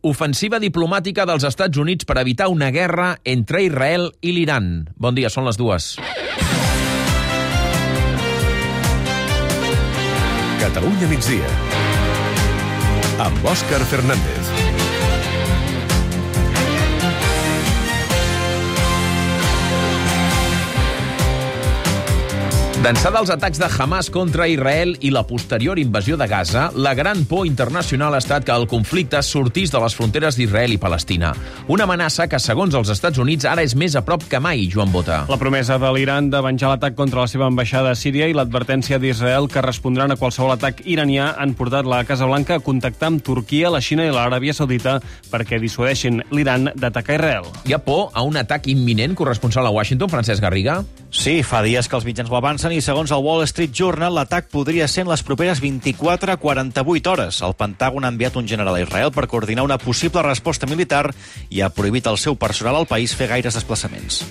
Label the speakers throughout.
Speaker 1: Ofensiva diplomàtica dels Estats Units per evitar una guerra entre Israel i l'Iran. Bon dia, són les 2.
Speaker 2: Catalunya migdia, amb Òscar Fernández.
Speaker 1: D'ençà dels atacs de Hamas contra Israel i la posterior invasió de Gaza, la gran por internacional ha estat que el conflicte sortís de les fronteres d'Israel i Palestina. Una amenaça que, segons els Estats Units, ara és més a prop que mai, Joan Bota.
Speaker 3: La promesa de l'Iran de venjar l'atac contra la seva ambaixada a Síria i l'advertència d'Israel que respondran a qualsevol atac iranià han portat la Casa Blanca a contactar amb Turquia, la Xina i l'Aràbia Saudita perquè dissuadeixin l'Iran d'atacar Israel.
Speaker 1: Hi ha por a un atac imminent, corresponsal a Washington, Francesc Garriga?
Speaker 4: Sí, fa dies que els mitjans ho avancen i, segons el Wall Street Journal, l'atac podria ser en les properes 24 a 48 hores. El Pentàgon ha enviat un general a Israel per coordinar una possible resposta militar i ha prohibit al seu personal al país fer gaires desplaçaments.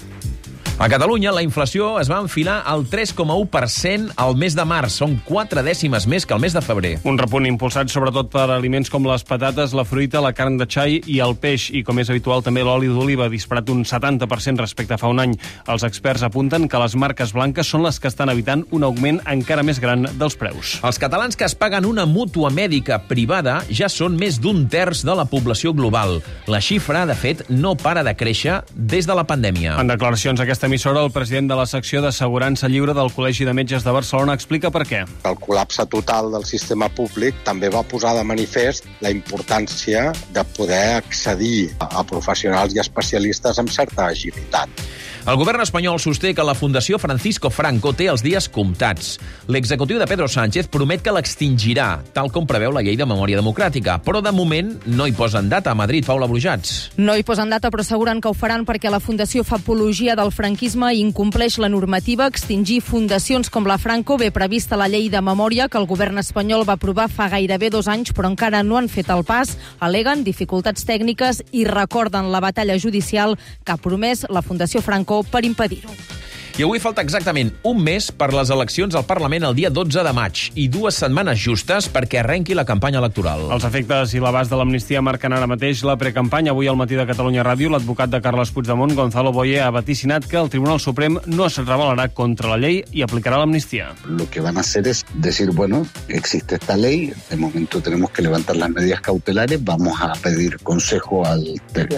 Speaker 1: A Catalunya, la inflació es va enfilar al 3,1% al mes de març. Són 4 dècimes més que el mes de febrer.
Speaker 3: Un repunt impulsat sobretot per aliments com les patates, la fruita, la carn de xai i el peix. I, com és habitual, també l'oli d'oliva, disparat un 70% respecte a fa un any. Els experts apunten que les marques blanques són les que estan evitant un augment encara més gran dels preus.
Speaker 1: Els catalans que es paguen una mútua mèdica privada ja són més d'un terç de la població global. La xifra, de fet, no para de créixer des de la pandèmia.
Speaker 3: En declaracions a aquesta emissora, el president de la secció d'Assegurança Lliure del Col·legi de Metges de Barcelona explica per què.
Speaker 5: El col·lapse total del sistema públic també va posar de manifest la importància de poder accedir a professionals i especialistes amb certa agilitat.
Speaker 1: El govern espanyol sosté que la Fundació Francisco Franco té els dies comptats. L'executiu de Pedro Sánchez promet que l'extingirà, tal com preveu la llei de memòria democràtica. Però, de moment, no hi posen data a Madrid, Paula Brujats.
Speaker 6: No hi posen data, però asseguren que ho faran perquè la Fundació fa apologia del franquisme i incompleix la normativa. Extingir fundacions com la Franco ve prevista a la llei de memòria que el govern espanyol va aprovar fa gairebé 2 anys, però encara no han fet el pas. Al·leguen dificultats tècniques i recorden la batalla judicial que ha promès la Fundació Franco per impedir-ho.
Speaker 1: I avui falta exactament un mes per les eleccions al Parlament el dia 12 de maig i 2 setmanes justes perquè arrenqui la campanya electoral.
Speaker 3: Els efectes i l'abast de l'amnistia marquen ara mateix la precampanya. Avui al matí de Catalunya Ràdio, l'advocat de Carles Puigdemont, Gonzalo Boye, ha vaticinat que el Tribunal Suprem no es rebelarà contra la llei i aplicarà l'amnistia.
Speaker 7: Lo que van a hacer es decir, bueno, existe esta ley, de momento tenemos que levantar las medidas cautelares, vamos a pedir consejo al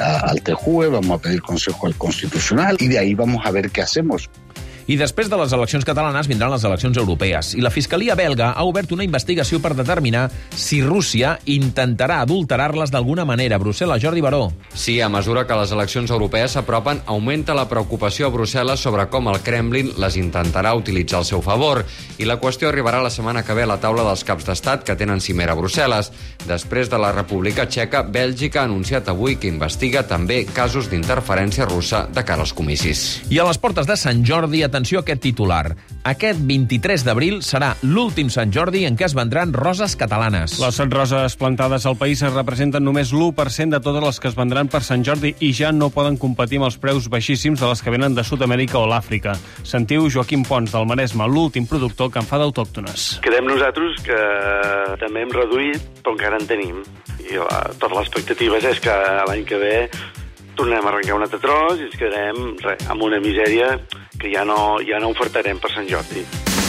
Speaker 7: TJUE, vamos a pedir consejo al Constitucional y de ahí vamos a ver qué hacemos.
Speaker 1: I després de les eleccions catalanes vindran les eleccions europees. I la Fiscalia belga ha obert una investigació per determinar si Rússia intentarà adulterar-les d'alguna manera. Brussel·les, Jordi Baró.
Speaker 8: Sí, a mesura que les eleccions europees s'apropen, augmenta la preocupació a Brussel·les sobre com el Kremlin les intentarà utilitzar al seu favor. I la qüestió arribarà la setmana que ve a la taula dels caps d'estat que tenen cimera a Brussel·les. Després de la República Txeca, Bèlgica ha anunciat avui que investiga també casos d'interferència russa de cara als comicis.
Speaker 1: I a les portes de Sant Jordi, atenció a aquest titular. Aquest 23 d'abril serà l'últim Sant Jordi en què es vendran roses catalanes.
Speaker 3: Les roses plantades al país representen només l'1% de totes les que es vendran per Sant Jordi i ja no poden competir amb els preus baixíssims de les que venen de Sud-amèrica o l'Àfrica. Sentiu Joaquim Pons, del Maresme, l'últim productor que en fa d'autòctones.
Speaker 9: Quedem nosaltres que també hem reduït, però encara en tenim. I totes les expectatives és que l'any que ve tornem a arrencar un altre tros i ens quedarem amb una misèria que ja no ofertarem per Sant Jordi.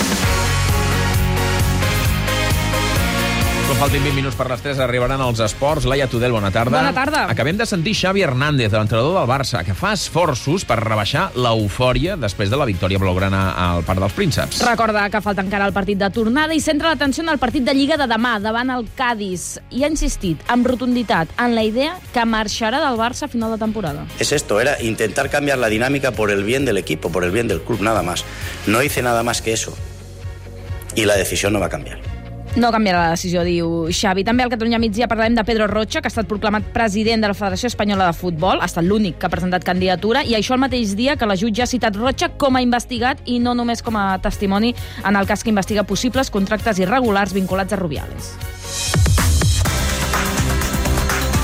Speaker 1: Quan faltin 20 minuts per les 3 arribaran els esports. Laia Tudel, bona tarda.
Speaker 6: Bona tarda.
Speaker 1: Acabem de sentir Xavi Hernández, l'entrenador del Barça, que fa esforços per rebaixar l'eufòria després de la victòria blaugrana al Parc dels Prínceps.
Speaker 10: Recorda que falta encara el partit de tornada i centra l'atenció en el partit de Lliga de demà davant el Cádiz. I ha insistit amb rotunditat en la idea que marxarà del Barça a final de temporada.
Speaker 11: Es esto, era intentar cambiar la dinámica por el bien del equipo, por el bien del club, nada más. No hice nada más que eso. Y la decisión no va a cambiar.
Speaker 10: No canviarà la decisió, diu Xavi. També al Catalunya Migdia parlarem de Pedro Rocha, que ha estat proclamat president de la Federació Espanyola de Futbol. Ha estat l'únic que ha presentat candidatura, i això el mateix dia que la jutge ha citat Rocha com a investigat i no només com a testimoni en el cas que investiga possibles contractes irregulars vinculats a Rubiales.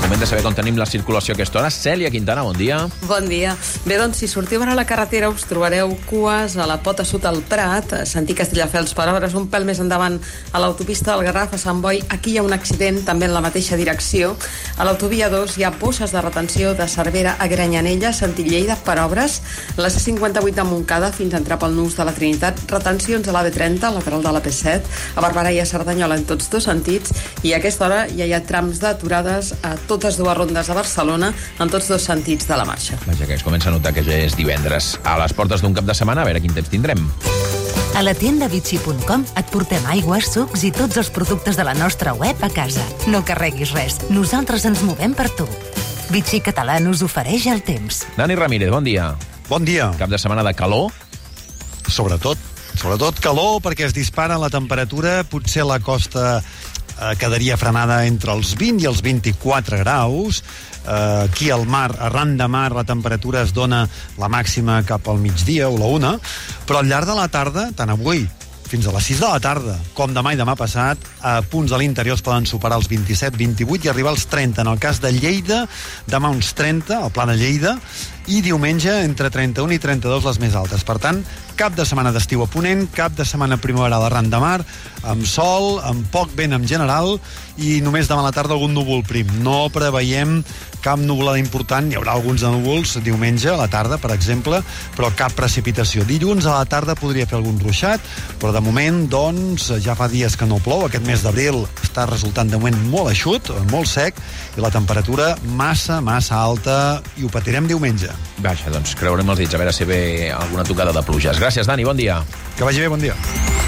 Speaker 1: Moment de saber com tenim la circulació a aquesta hora. Cèlia Quintana, bon dia.
Speaker 12: Bon dia. Bé, doncs, si sortiu ara a la carretera us trobareu cues a la pota sud al Prat, sentir Castelldefels per hores, un pèl més endavant a l'autopista del Garraf a Sant Boi. Aquí hi ha un accident, també en la mateixa direcció. A l'autovia 2 hi ha bosses de retenció de Cervera a Granyanella, sentit Lleida per obres. La C58 de Montcada fins a entrar pel nus de la Trinitat. Retencions a l'AV30, lateral de la P7, a Barberà i a Cerdanyola en tots dos sentits. I a aquesta hora ja hi ha trams d'aturades a totes dues rondes a Barcelona en tots dos sentits de la marxa.
Speaker 1: Vaja, que es comença a notar que ja és divendres. A les portes d'un cap de setmana, a veure quin temps tindrem.
Speaker 13: A la tienda Vichy.com et portem aigües, sucs i tots els productes de la nostra web a casa. No carreguis res, nosaltres ens movem per tu. Vichy Català us ofereix el temps.
Speaker 1: Dani Ramírez, bon dia.
Speaker 14: Bon dia.
Speaker 1: Cap de setmana de calor?
Speaker 14: Sobretot calor, perquè es dispara la temperatura. Potser la costa quedaria frenada entre els 20 i els 24 graus. Aquí al mar, arran de mar, la temperatura es dona la màxima cap al migdia o la 1, però al llarg de la tarda, tant avui fins a les 6 de la tarda, com demà i demà passat, a punts a l'interior es poden superar els 27, 28 i arribar als 30. En el cas de Lleida, demà uns 30, al Pla de Lleida, i diumenge entre 31 i 32 les més altes. Per tant, cap de setmana d'estiu a Ponent, cap de setmana primaveral arran de mar, amb sol, amb poc vent en general, i només demà a la tarda algun núvol prim. No preveiem cap nuvolada important, hi haurà alguns de núvols diumenge a la tarda, per exemple, però cap precipitació. Dilluns a la tarda podria fer algun ruixat, però de moment, doncs, ja fa dies que no plou. Aquest mes d'abril està resultant de moment molt eixut, molt sec, i la temperatura massa alta, i ho patirem diumenge.
Speaker 1: Vaja, doncs creurem els dits, a veure si ve alguna tocada de pluges. Gràcies, Dani, bon dia.
Speaker 14: Que vagi bé, bon dia.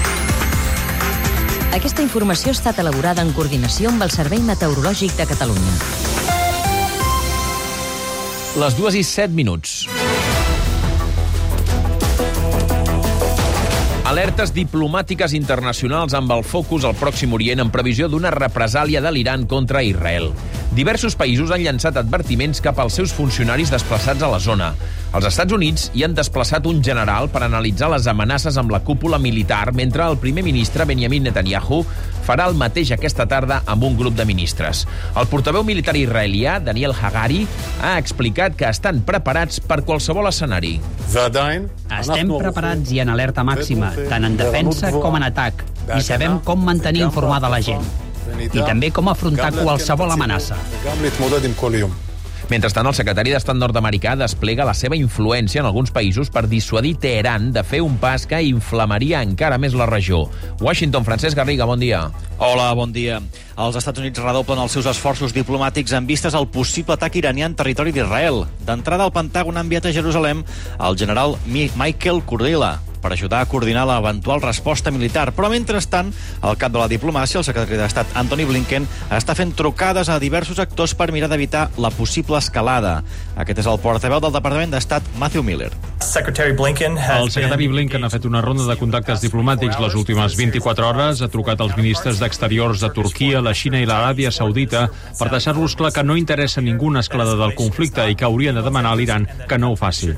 Speaker 13: Aquesta informació ha estat elaborada en coordinació amb el Servei Meteorològic de Catalunya.
Speaker 1: Les 2:07. Alertes diplomàtiques internacionals amb el focus al Pròxim Orient en previsió d'una represàlia de l'Iran contra Israel. Diversos països han llançat advertiments cap als seus funcionaris desplaçats a la zona. Els Estats Units hi han desplaçat un general per analitzar les amenaces amb la cúpula militar, mentre el primer ministre Benjamin Netanyahu farà el mateix aquesta tarda amb un grup de ministres. El portaveu militar israelià, Daniel Hagari, ha explicat que estan preparats per qualsevol escenari.
Speaker 15: Estem preparats i en alerta màxima, tant en defensa com en atac, i sabem com mantenir informada la gent. I també com afrontar qualsevol amenaça.
Speaker 1: Mentrestant, el secretari d'Estat nord-americà desplega la seva influència en alguns països per dissuadir Teheran de fer un pas que inflamaria encara més la regió. Washington, Francesc Garriga, bon dia.
Speaker 4: Hola, bon dia. Els Estats Units redoblen els seus esforços diplomàtics en vistes al possible atac iranià en territori d'Israel. D'entrada, al Pentàgon ha enviat a Jerusalem el general Michael Kurilla per ajudar a coordinar l'eventual resposta militar. Però, mentrestant, el cap de la diplomàcia, el secretari d'Estat Antony Blinken, està fent trucades a diversos actors per mirar d'evitar la possible escalada. Aquest és el portaveu del Departament d'Estat, Matthew Miller.
Speaker 3: El secretari Blinken ha fet una ronda de contactes diplomàtics les últimes 24 hores, ha trucat als ministres d'Exteriors de Turquia, la Xina i l'Aràbia Saudita per deixar-los clar que no interessa ningú una escalada del conflicte i que haurien de demanar a l'Iran que no ho faci.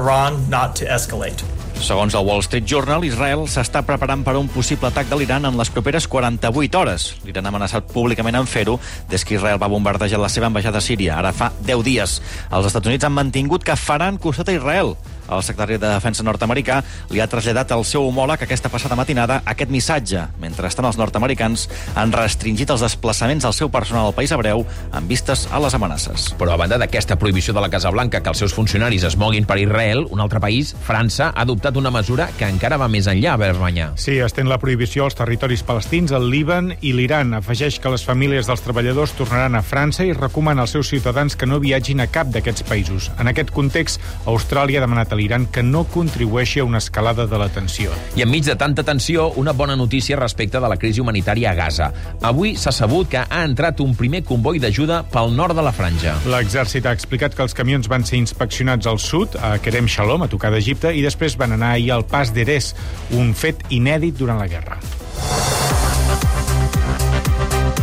Speaker 4: Segons el Wall Street Journal, Israel s'està preparant per a un possible atac de l'Iran en les properes 48 hores. L'Iran ha amenaçat públicament en fer-ho des que Israel va bombardejar la seva ambaixada a Síria, ara fa 10 dies. Els Estats Units han mantingut que faran costat a Israel. El secretari de Defensa nord-americà li ha traslladat al seu homòleg aquesta passada matinada aquest missatge. Mentrestant, els nord-americans han restringit els desplaçaments del seu personal al país hebreu en vistes a les amenaces.
Speaker 1: Però a banda d'aquesta prohibició de la Casa Blanca que els seus funcionaris es moguin per Israel, un altre país, França, ha adoptat una mesura que encara va més enllà, Berbanya.
Speaker 16: Sí, estén la prohibició als territoris palestins, el Líban i l'Iran. Afegeix que les famílies dels treballadors tornaran a França i recomana als seus ciutadans que no viatgin a cap d'aquests països. En aquest context, Austràlia ha demanat a l'Iran que no contribueixi a una escalada de la tensió.
Speaker 1: I enmig de tanta tensió, una bona notícia respecte de la crisi humanitària a Gaza. Avui s'ha sabut que ha entrat un primer comboi d'ajuda pel nord de la franja.
Speaker 16: L'exèrcit ha explicat que els camions van ser inspeccionats al sud, a Kerem Shalom, a tocar d'Egipte, i després van anar ahir al pas d'Erez, un fet inèdit durant la guerra.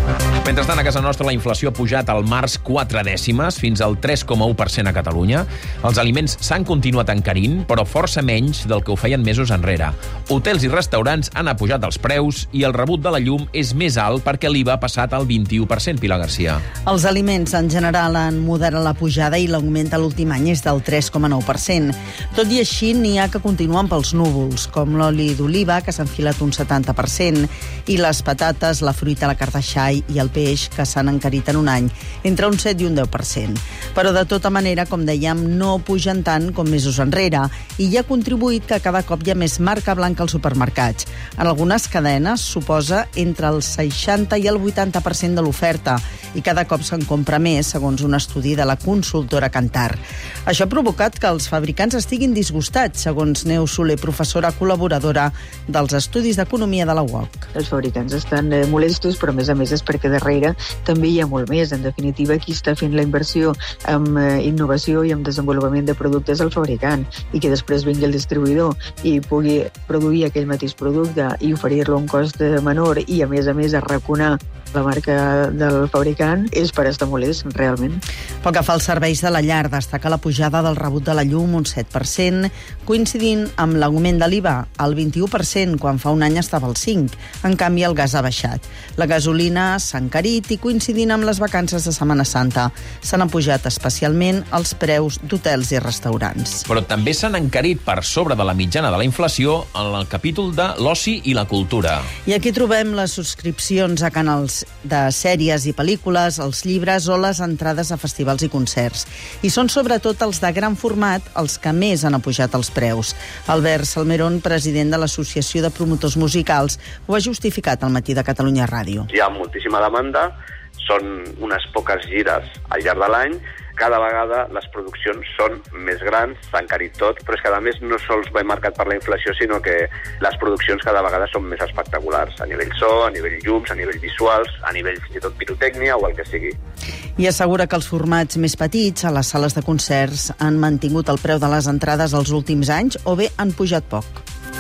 Speaker 1: Mentrestant, a casa nostra la inflació ha pujat al març 4 dècimes, fins al 3,1% a Catalunya. Els aliments s'han continuat encarint, però força menys del que ho feien mesos enrere. Hotels i restaurants han apujat els preus i el rebut de la llum és més alt perquè l'IVA ha passat al 21%, Pilar Garcia.
Speaker 17: Els aliments en general han moderat la pujada i l'augment de l'últim any és del 3,9%. Tot i així, n'hi ha que continuen pels núvols, com l'oli d'oliva, que s'ha enfilat un 70%, i les patates, la fruita, la carn de xai i el peix, que s'han encarit en un any entre un 7 i un 10%. Però de tota manera, com dèiem, no pugen tant com mesos enrere i hi ha contribuït que cada cop hi ha més marca blanca als supermercats. En algunes cadenes suposa entre el 60 i el 80% de l'oferta i cada cop se'n compra més, segons un estudi de la consultora Kantar. Això ha provocat que els fabricants estiguin disgustats, segons Neus Soler, professora col·laboradora dels Estudis d'Economia de la UOC.
Speaker 18: Els fabricants estan molestos, però a més és perquè darrere també hi ha molt més. En definitiva, qui està fent la inversió en innovació i en desenvolupament de productes al fabricant i que després vingui el distribuïdor i pugui produir aquell mateix producte i oferir-lo a un cost menor i, a més, arraconar la marca del fabricant, és per estar molest, realment.
Speaker 17: Pel que fa als serveis de la llar, destaca la pujada del rebut de la llum, un 7%, coincidint amb l'augment de l'IVA, al 21%, quan fa un any estava al 5%. En canvi, el gas ha baixat. La gasolina s'ha encarit i, coincidint amb les vacances de Setmana Santa, s'han apujat especialment els preus d'hotels i restaurants.
Speaker 1: Però també s'han encarit per sobre de la mitjana de la inflació en el capítol de l'oci i la cultura.
Speaker 17: I aquí trobem les subscripcions a canals de sèries i pel·lícules, els llibres o les entrades a festivals i concerts. I són sobretot els de gran format els que més han apujat els preus. Albert Salmerón, president de l'Associació de Promotors Musicals, ho ha justificat al Matí de Catalunya Ràdio.
Speaker 19: Hi ha moltíssima demanda, són unes poques gires al llarg de l'any, cada vegada les produccions són més grans, s'ha encarit tot, però és que a més no sols va marcat per la inflació, sinó que les produccions cada vegada són més espectaculars, a nivell so, a nivell llums, a nivell visuals, a nivell fins i tot pirotècnia o el que sigui.
Speaker 17: I assegura que els formats més petits a les sales de concerts han mantingut el preu de les entrades els últims anys o bé han pujat poc.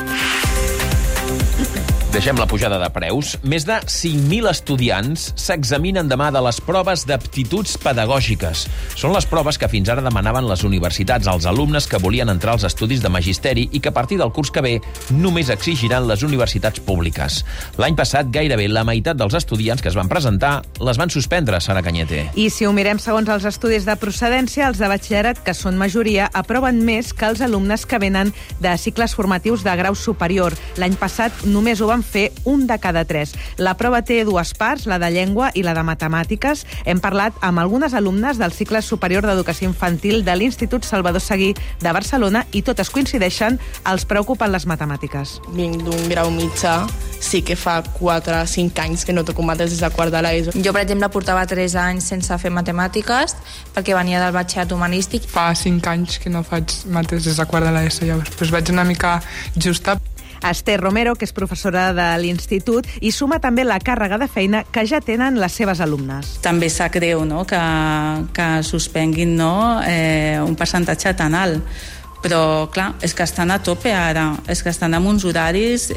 Speaker 1: Deixem la pujada de preus. Més de 5.000 estudiants s'examinen demà de les proves d'aptituds pedagògiques. Són les proves que fins ara demanaven les universitats als alumnes que volien entrar als estudis de magisteri i que a partir del curs que ve només exigiran les universitats públiques. L'any passat, gairebé la meitat dels estudiants que es van presentar les van suspendre, Sara Cañete.
Speaker 20: I si ho mirem segons els estudis de procedència, els de batxillerat, que són majoria, aproven més que els alumnes que venen de cicles formatius de grau superior. L'any passat només ho van fer un de cada 3. La prova té dues parts, la de llengua i la de matemàtiques. Hem parlat amb algunes alumnes del cicle superior d'educació infantil de l'Institut Salvador Seguí de Barcelona i totes coincideixen, els preocupen les matemàtiques.
Speaker 21: Vinc d'un grau mitjà, sí que fa 4 o 5 anys que no toco mates des de quart de l'ESO.
Speaker 22: Jo, per exemple, portava 3 anys sense fer matemàtiques perquè venia del batxillerat humanístic.
Speaker 21: Fa 5 anys que no faig mates des de quart de l'ESO, llavors vaig una mica justa.
Speaker 20: Esther Romero, que és professora de l'Institut, i suma també la càrrega de feina que ja tenen les seves alumnes.
Speaker 23: També sap greu, no?, que suspenguin, no?, un percentatge tan alt. Però, clar, és que estan a tope ara, és que estan amb uns horaris,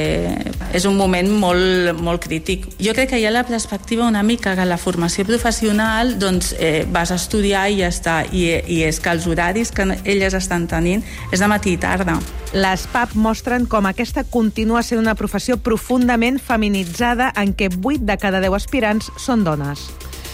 Speaker 23: és un moment molt crític. Jo crec que hi ha la perspectiva una mica que la formació professional, doncs, vas a estudiar i ja està, i és que els horaris que elles estan tenint és de matí i tarda.
Speaker 20: Les PAP mostren com aquesta continua sent una professió profundament feminitzada en què 8 de cada 10 aspirants són dones.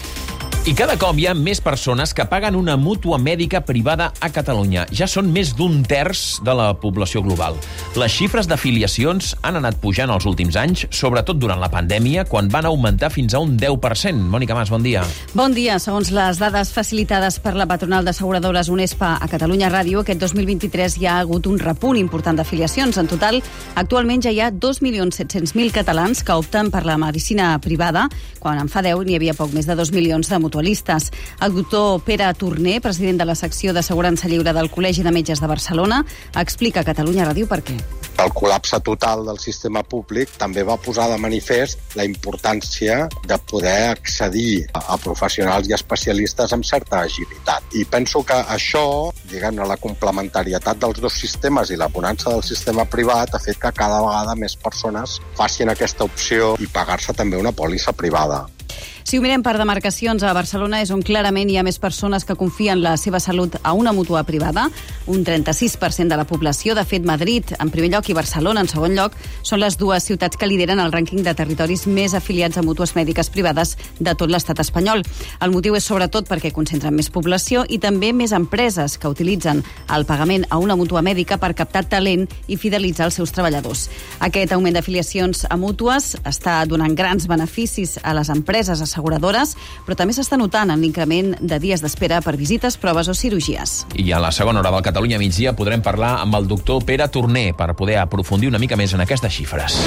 Speaker 1: I cada cop hi ha més persones que paguen una mútua mèdica privada a Catalunya. Ja són més d'un terç de la població global. Les xifres d'afiliacions han anat pujant els últims anys, sobretot durant la pandèmia, quan van augmentar fins a un 10%. Mònica Mas, bon dia.
Speaker 6: Bon dia. Segons les dades facilitades per la patronal d'asseguradores Unespa a Catalunya Ràdio, aquest 2023 hi ha hagut un repunt important d'afiliacions. En total, actualment ja hi ha 2.700.000 catalans que opten per la medicina privada, quan en fa 10 n'hi havia poc més de 2 milions de mutualistes. El doctor Pere Torner, president de la secció d'Assegurança Lliure del Col·legi de Metges de Barcelona, explica a Catalunya Ràdio per què.
Speaker 5: El col·lapse total del sistema públic també va posar de manifest la importància de poder accedir a professionals i especialistes amb certa agilitat. I penso que això, diguem-ne, la complementarietat dels dos sistemes i la bonança del sistema privat ha fet que cada vegada més persones facin aquesta opció i pagar-se també una pòlissa privada.
Speaker 2: Si ho mirem per demarcacions, a Barcelona és on clarament hi ha més persones que confien la seva salut a una mútua privada, un 36% de la població. De fet, Madrid, en primer lloc, i Barcelona, en segon lloc, són les dues ciutats que lideren el rànquing de territoris més afiliats a mútues mèdiques privades de tot l'estat espanyol. El motiu és sobretot perquè concentren més població i també més empreses que utilitzen el pagament a una mútua mèdica per captar talent i fidelitzar els seus treballadors. Aquest augment d'afiliacions a mútues està donant grans beneficis a les empreses asseguradores, però també s'està notant en l'increment de dies d'espera per visites, proves o cirurgies.
Speaker 1: I a la segona hora del Catalunya Migdia podrem parlar amb el doctor Pere Torner per poder aprofundir una mica més en aquestes xifres.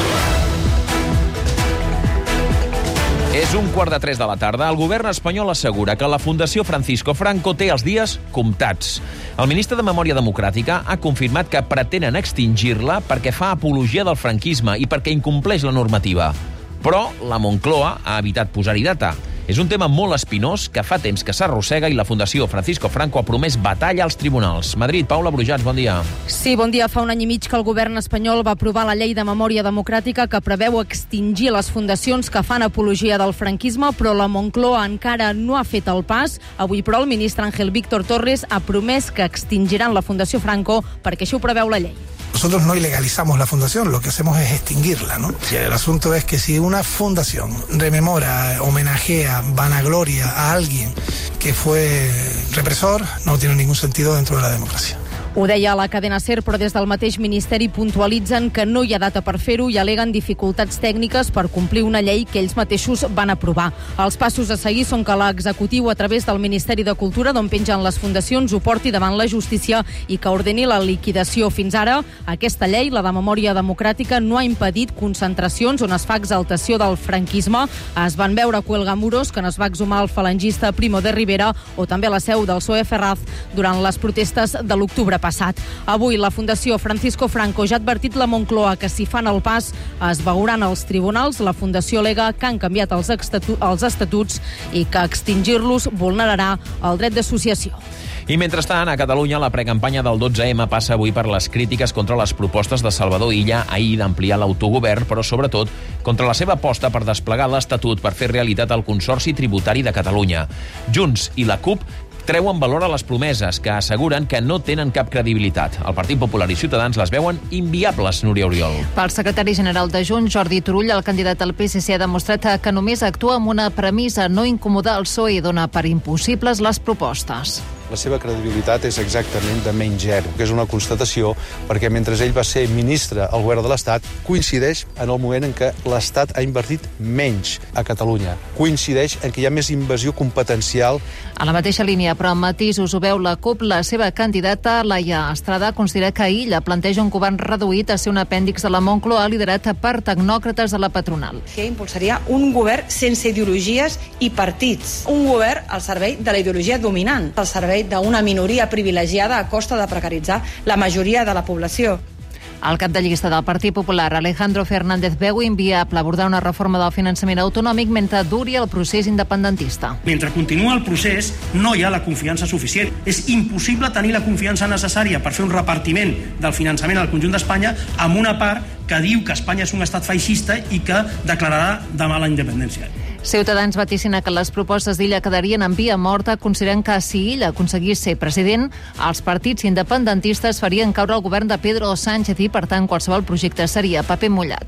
Speaker 1: És 2:45 de la tarda. El govern espanyol assegura que la Fundació Francisco Franco té els dies comptats. El ministre de Memòria Democràtica ha confirmat que pretenen extingir-la perquè fa apologia del franquisme i perquè incompleix la normativa. Però la Moncloa ha evitat posar-hi data. És un tema molt espinós que fa temps que s'arrossega i la Fundació Francisco Franco ha promès batalla als tribunals. Madrid, Paula Brujats, bon dia.
Speaker 6: Sí, bon dia. Fa un any i mig que el govern espanyol va aprovar la llei de memòria democràtica que preveu extingir les fundacions que fan apologia del franquisme, però la Moncloa encara no ha fet el pas. Avui, però, el ministre Ángel Víctor Torres ha promès que extingiran la Fundació Franco perquè això ho preveu la llei.
Speaker 7: Nosotros no ilegalizamos la fundación, lo que hacemos es extinguirla, ¿no? El asunto es que si una fundación rememora, homenajea, vanagloria a alguien que fue represor, no tiene ningún sentido dentro de la democracia.
Speaker 6: Ho deia la cadena SER, però des del mateix Ministeri puntualitzen que no hi ha data per fer-ho i aleguen dificultats tècniques per complir una llei que ells mateixos van aprovar. Els passos a seguir són que l'executiu, a través del Ministeri de Cultura, d'on pengen les fundacions, ho porti davant la justícia i que ordeni la liquidació. Fins ara, aquesta llei, la de memòria democràtica, no ha impedit concentracions on es fa exaltació del franquisme. Es van veure cuelgamuros que es va exhumar el falangista Primo de Rivera o també a la seu del PSOE Ferraz durant les protestes de l'octubre passat. Avui la Fundació Francisco Franco ja ha advertit la Moncloa que si fan el pas es veuran als tribunals. La Fundació alega que han canviat els estatuts i que extingir-los vulnerarà el dret d'associació.
Speaker 1: I mentrestant, a Catalunya, la precampanya del 12M passa avui per les crítiques contra les propostes de Salvador Illa ahir d'ampliar l'autogovern, però sobretot contra la seva aposta per desplegar l'Estatut per fer realitat el Consorci Tributari de Catalunya. Junts i la CUP treuen valor a les promeses, que asseguren que no tenen cap credibilitat. El Partit Popular i Ciutadans les veuen inviables, Núria Oriol.
Speaker 8: Pel secretari general de Junts, Jordi Turull, el candidat al PSC ha demostrat que només actua amb una premissa, no incomodar el PSOE i dona per impossibles les propostes.
Speaker 24: La seva credibilitat és exactament de menys zero, que és una constatació perquè mentre ell va ser ministre al govern de l'Estat, coincideix en el moment en què l'Estat ha invertit menys a Catalunya. Coincideix en que hi ha més invasió competencial.
Speaker 8: A la mateixa línia, però amb matisos, ho veu la CUP. La seva candidata, Laia Estrada, considera que Illa planteja un govern reduït a ser un apèndix de la Moncloa liderat per tecnòcrates de la patronal.
Speaker 25: Que impulsaria un govern sense ideologies i partits. Un govern al servei de la ideologia dominant, al servei d'una minoria privilegiada a costa de precaritzar la majoria de la població.
Speaker 8: El cap de llista del Partit Popular, Alejandro Fernández, veu inviable abordar una reforma del finançament autonòmic mentre duri el procés independentista.
Speaker 26: Mentre continua el procés, no hi ha la confiança suficient. És impossible tenir la confiança necessària per fer un repartiment del finançament al conjunt d'Espanya amb una part que diu que Espanya és un estat feixista i que declararà demà la independència.
Speaker 8: Ciutadans vaticina que les propostes d'Illa quedarien en via morta, considerant que si Illa aconseguís ser president, els partits independentistes farien caure el govern de Pedro Sánchez i, per tant, qualsevol projecte seria paper mullat.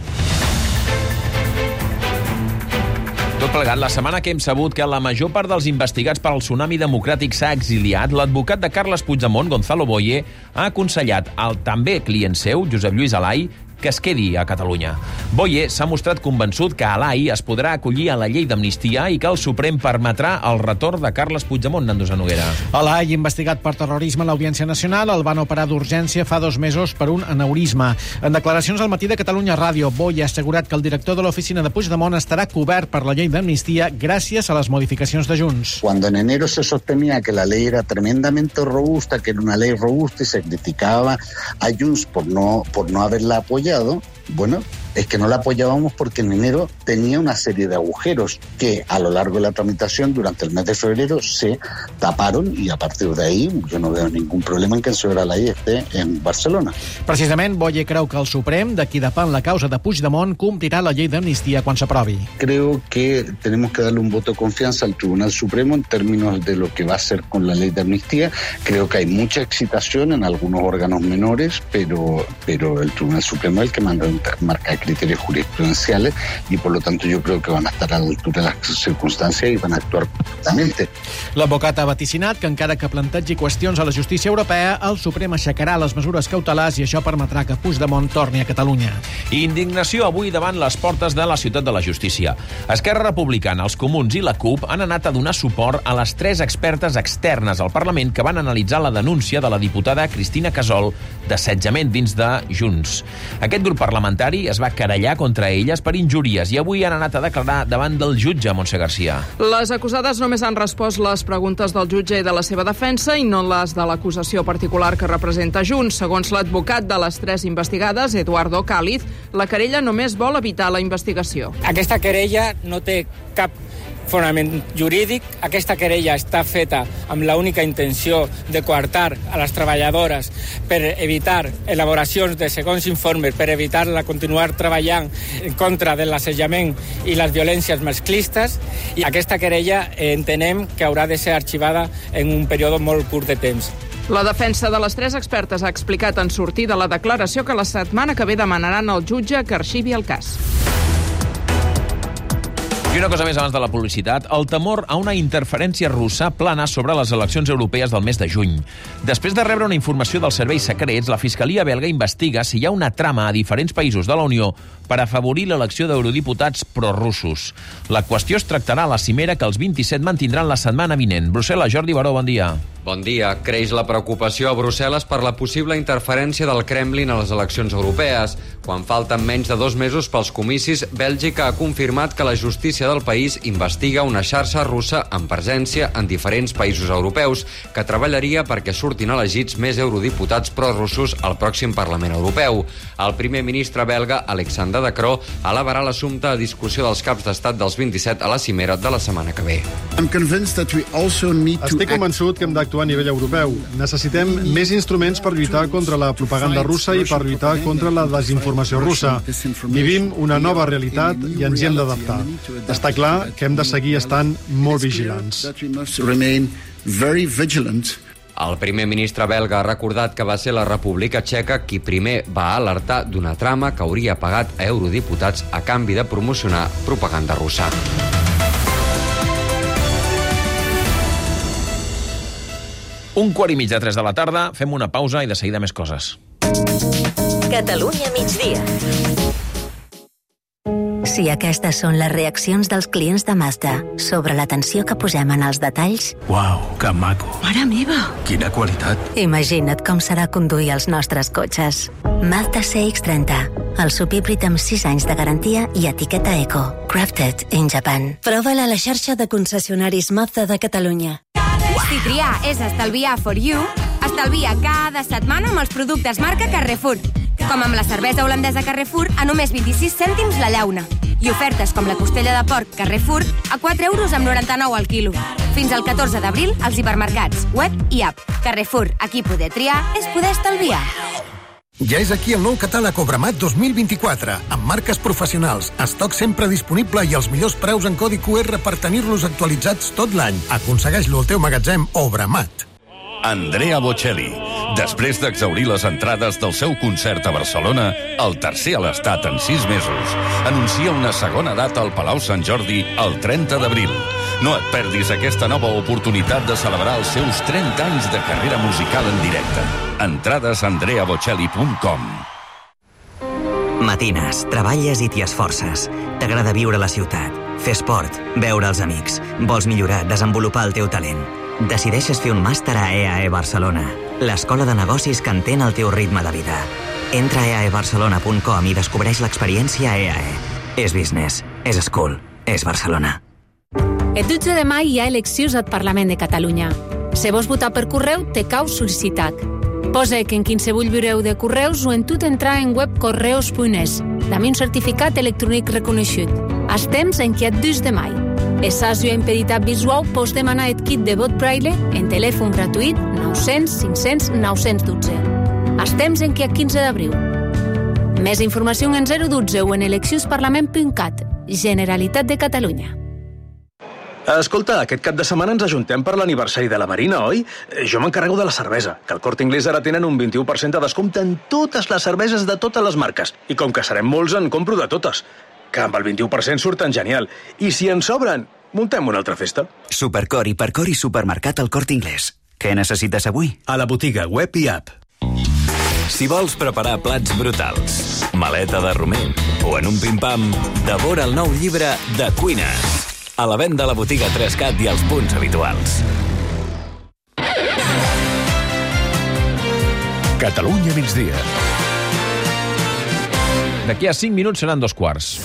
Speaker 1: Tot plegat, la setmana que hem sabut que la major part dels investigats per al tsunami democràtic s'ha exiliat, l'advocat de Carles Puigdemont, Gonzalo Boye, ha aconsellat al també client seu, Josep Lluís Alay, que es quedi a Catalunya. Boye s'ha mostrat convençut que Alay es podrà acollir a la llei d'amnistia i que el Suprem permetrà el retorn de Carles Puigdemont, Nando Noguera.
Speaker 27: Alay, investigat per terrorisme a l'Audiència Nacional, el van operar d'urgència fa 2 mesos per un aneurisma. En declaracions al matí de Catalunya Ràdio, Boye ha assegurat que el director de l'oficina de Puigdemont estarà cobert per la llei d'amnistia gràcies a les modificacions de Junts.
Speaker 28: Cuando en enero se sostenía que la ley era tremendamente robusta, que era una ley robusta y se criticaba a Junts por no haberla apoyado, bueno, es que no la apoyábamos porque en enero tenía una serie de agujeros que a lo largo de la tramitación durante el mes de febrero se taparon y a partir de ahí yo no veo ningún problema en que el señor Alay esté en Barcelona.
Speaker 27: Precisament, Boye creu que el Suprem, de qui depèn la causa de Puigdemont, complirà la llei d'amnistia quan s'aprovi.
Speaker 28: Creo que tenemos que darle un voto de confianza al Tribunal Supremo en términos de lo que va a hacer con la ley de amnistía. Creo que hay mucha excitación en algunos órganos menores, pero el Tribunal Supremo es el que marca criterios jurisprudenciales y por lo tanto yo creo que van a estar a la altura de las circunstancias y van a actuar correctamente.
Speaker 27: L'advocat ha vaticinat que encara que plantegi qüestions a la justícia europea, el Suprem aixecarà les mesures cautelars i això permetrà que Puigdemont torni a Catalunya.
Speaker 1: Indignació avui davant les portes de la Ciutat de la Justícia. Esquerra Republicana, els Comuns i la CUP han anat a donar suport a les 3 expertes externes al Parlament que van analitzar la denúncia de la diputada Cristina Casol d'assetjament dins de Junts. Aquest grup parlamentari es va querellar contra elles per injúries i avui han anat a declarar davant del jutge Montse Garcia.
Speaker 3: Les acusades només han respost les preguntes del jutge i de la seva defensa i no les de l'acusació particular que representa Junts. Segons l'advocat de les 3 investigades, Eduardo Cáliz, la querella només vol evitar la investigació.
Speaker 9: Aquesta querella no té cap fonament jurídic. Aquesta querella està feta amb l'única intenció de coartar a les treballadores per evitar elaboracions de segons informes, per evitar la continuar treballant en contra de l'assetjament i les violències masclistes, i aquesta querella entenem que haurà de ser arxivada en un període molt curt de temps.
Speaker 3: La defensa de les 3 expertes ha explicat en sortir de la declaració que la setmana que ve demanaran al jutge que arxivi el cas.
Speaker 1: I una cosa més abans de la publicitat, el temor a una interferència russa plana sobre les eleccions europees del mes de juny. Després de rebre una informació dels serveis secrets, la Fiscalia belga investiga si hi ha una trama a diferents països de la Unió per afavorir l'elecció d'eurodiputats prorussos. La qüestió es tractarà a la cimera que els 27 mantindran la setmana vinent. Brussel·les, Jordi Baró, bon dia.
Speaker 10: Bon dia. Creix la preocupació a Brussel·les per la possible interferència del Kremlin a les eleccions europees. Quan falten menys de 2 mesos pels comicis, Bèlgica ha confirmat que la justícia del país investiga una xarxa russa amb presència en diferents països europeus que treballaria perquè surtin elegits més eurodiputats prorussos al pròxim Parlament Europeu. El primer ministre belga, Alexander De Croo, elevarà l'assumpte a discussió dels caps d'estat dels 27 a la cimera de la setmana que ve.
Speaker 11: Estic convençut que hem d'actuar a nivell europeu. Necessitem més instruments per lluitar contra la propaganda russa i per lluitar contra la desinformació russa. Vivim una nova realitat i ens hi hem d'adaptar. Està clar que hem de seguir estant molt vigilants.
Speaker 10: El primer ministre belga ha recordat que va ser la República Txeca qui primer va alertar d'una trama que hauria pagat a eurodiputats a canvi de promocionar propaganda russa.
Speaker 1: Un 2:45 de la tarda, fem una pausa i de seguida més coses.
Speaker 12: Catalunya migdia. Si aquestes són les reaccions dels clients de Mazda sobre l'atenció que posem en els detalls...
Speaker 13: Uau, que maco.
Speaker 12: Mare meva!
Speaker 13: Quina qualitat.
Speaker 12: Imagina't com serà conduir els nostres cotxes. Mazda CX-30, el subhíbrid amb 6 anys de garantia i etiqueta eco. Crafted in Japan.
Speaker 14: Prova-la a la xarxa de concessionaris Mazda de Catalunya.
Speaker 15: Si triar és estalviar for you, estalvia cada setmana amb els productes marca Carrefour. Com amb la cervesa holandesa Carrefour a només 26 cèntims la llauna. I ofertes com la costella de porc Carrefour a 4,99 € al quilo. Fins al 14 d'abril als hipermercats, web i app. Carrefour, aquí poder triar és poder estalviar.
Speaker 29: Ja és aquí el nou catàleg Obramat 2024, amb marques professionals, estoc sempre disponible i els millors preus en codi QR per tenir-los actualitzats tot l'any. Aconsegueix-lo al teu magatzem Obramat.
Speaker 30: Andrea Bocelli. Després d'exhaurir les entrades del seu concert a Barcelona, el tercer a l'Estat en 6 mesos, anuncia una segona data al Palau Sant Jordi el 30 d'abril. No et perdis aquesta nova oportunitat de celebrar els seus 30 anys de carrera musical en directe. Entrades a andreabocelli.com.
Speaker 31: Matines, treballes i t'hi esforces. T'agrada viure a la ciutat, fer esport, veure els amics. Vols millorar, desenvolupar el teu talent. Decideixes fer un màster a EAE Barcelona, l'escola de negocis que entén el teu ritme de vida. Entra a eaebarcelona.com i descobreix l'experiència EAE. És business, és school, és Barcelona.
Speaker 32: El 12 de maig hi ha eleccions al Parlament de Catalunya. Si vols votar per correu, te cau sol·licitat.
Speaker 2: Posa que en quinsevull bireu de correus o en tot entrar en web correus.es. Dame un certificat electrònic reconegut. Estem en qui et 2 de mai. Estàs jo impeditat visual, pots demanar el kit de vot braille en telèfon gratuït 900 500 912. Estem en qui a 15 d'abril. Més informació en 012 o en elecciosparlament.cat. Generalitat de Catalunya.
Speaker 4: Escolta, aquest cap de setmana ens ajuntem per l'aniversari de la Marina, oi? Jo m'encarrego de la cervesa, que al Corte Inglés ara tenen un 21% de descompte en totes les cerveses de totes les marques. I com que serem molts, en compro de totes. Que amb el 21% surten genial. I si en sobren, muntem una altra festa.
Speaker 5: Supercor, Hipercor i Supermercat al Corte Inglés. Què necessites avui?
Speaker 4: A la botiga, web i app.
Speaker 16: Si vols preparar plats brutals, maleta de romer o en un pim-pam, devora el nou llibre de cuina. A la venda a la botiga 3CAT i als punts habituals.
Speaker 30: Catalunya migdia.
Speaker 1: D'aquí a 5 minuts seran 2:15.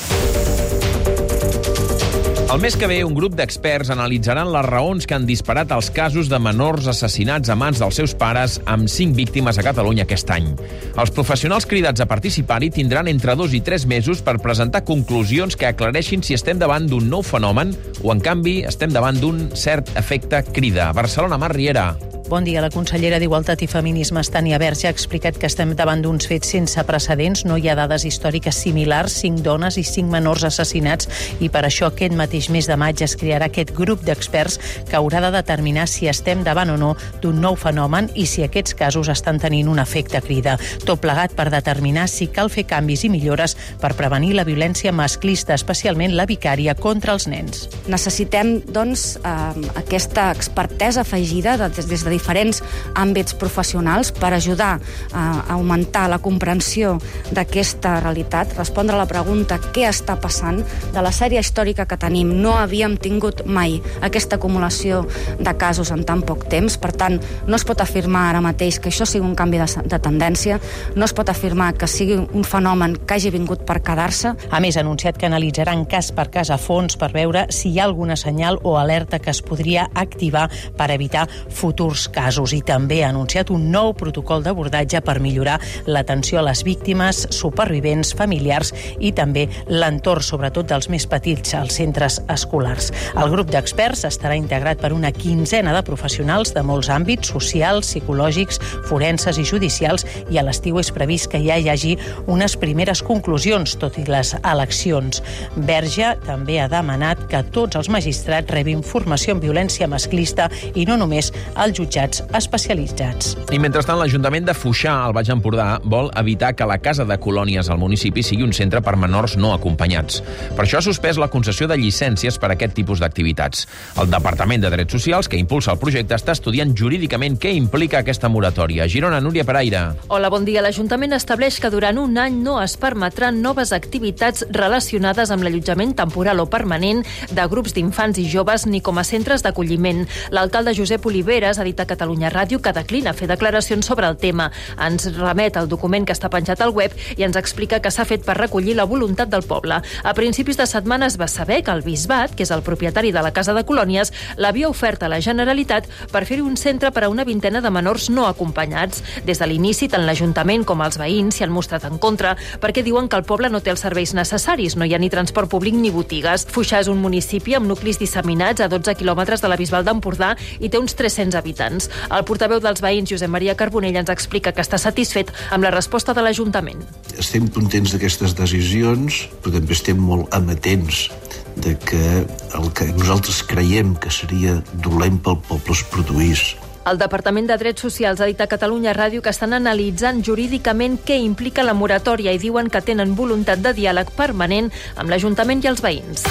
Speaker 1: El mes que ve, un grup d'experts analitzaran les raons que han disparat els casos de menors assassinats a mans dels seus pares, amb 5 víctimes a Catalunya aquest any. Els professionals cridats a participar-hi tindran entre 2 i 3 mesos per presentar conclusions que aclareixin si estem davant d'un nou fenomen o, en canvi, estem davant d'un cert efecte crida. Barcelona, Mar Riera.
Speaker 17: Bon dia. La consellera d'Igualtat i Feminismes, Tània Verge, ha explicat que estem davant d'uns fets sense precedents. No hi ha dades històriques similars, 5 dones i 5 menors assassinats, i per això aquest mateix mes de maig es crearà aquest grup d'experts que haurà de determinar si estem davant o no d'un nou fenomen i si aquests casos estan tenint un efecte crida. Tot plegat per determinar si cal fer canvis i millores per prevenir la violència masclista, especialment la vicària contra els nens.
Speaker 18: Necessitem, doncs, aquesta expertesa afegida des de diferents àmbits professionals per ajudar a augmentar la comprensió d'aquesta realitat, respondre a la pregunta què està passant. De la sèrie històrica que tenim no havíem tingut mai aquesta acumulació de casos en tan poc temps, per tant no es pot afirmar ara mateix que això sigui un canvi de tendència, no es pot afirmar que sigui un fenomen que hagi vingut per quedar-se.
Speaker 17: A més, ha anunciat que analitzaran cas per cas a fons per veure si hi ha alguna senyal o alerta que es podria activar per evitar futurs casos, i també ha anunciat un nou protocol d'abordatge per millorar l'atenció a les víctimes, supervivents, familiars i també l'entorn, sobretot dels més petits, als centres escolars. El grup d'experts estarà integrat per una 15ena de professionals de molts àmbits, socials, psicològics, forenses i judicials, i a l'estiu és previst que ja hi hagi unes primeres conclusions, tot i les eleccions. Verge també ha demanat que tots els magistrats rebin formació en violència masclista i no només els jutjats especialitzats.
Speaker 1: I mentrestant, l'Ajuntament de Foixà, al Baix Empordà, vol evitar que la Casa de Colònies al municipi sigui un centre per menors no acompanyats. Per això ha suspès la concessió de llicències per a aquest tipus d'activitats. El Departament de Drets Socials, que impulsa el projecte, està estudiant jurídicament què implica aquesta moratòria. Girona, Núria Peraire.
Speaker 19: Hola, bon dia. L'Ajuntament estableix que durant un any no es permetran noves activitats relacionades amb l'allotjament temporal o permanent de grups d'infants i joves ni com a centres d'acolliment. L'alcalde Josep Oliveres ha dit a Catalunya Ràdio que declina fer declaracions sobre el tema. Ens remet el document que està penjat al web i ens explica que s'ha fet per recollir la voluntat del poble. A principis de setmana es va saber que el Bisbat, que és el propietari de la Casa de Colònies, l'havia ofert a la Generalitat per fer-hi un centre per a una vintena de menors no acompanyats. Des de l'inici, tant l'Ajuntament com els veïns s'hi han mostrat en contra perquè diuen que el poble no té els serveis necessaris, no hi ha ni transport públic ni botigues. Foixà és un municipi amb nuclis disseminats a 12 quilòmetres de la Bisbal d'Empordà i té uns 300 habitants. El portaveu dels veïns, Josep Maria Carbonell, ens explica que està satisfet amb la resposta de l'Ajuntament.
Speaker 20: Estem contents d'aquestes decisions, però també estem molt amatents de que el que nosaltres creiem que seria dolent pel poble es produís.
Speaker 19: El Departament de Drets Socials ha dit a Catalunya Ràdio que estan analitzant jurídicament què implica la moratòria i diuen que tenen voluntat de diàleg permanent amb l'Ajuntament i els veïns.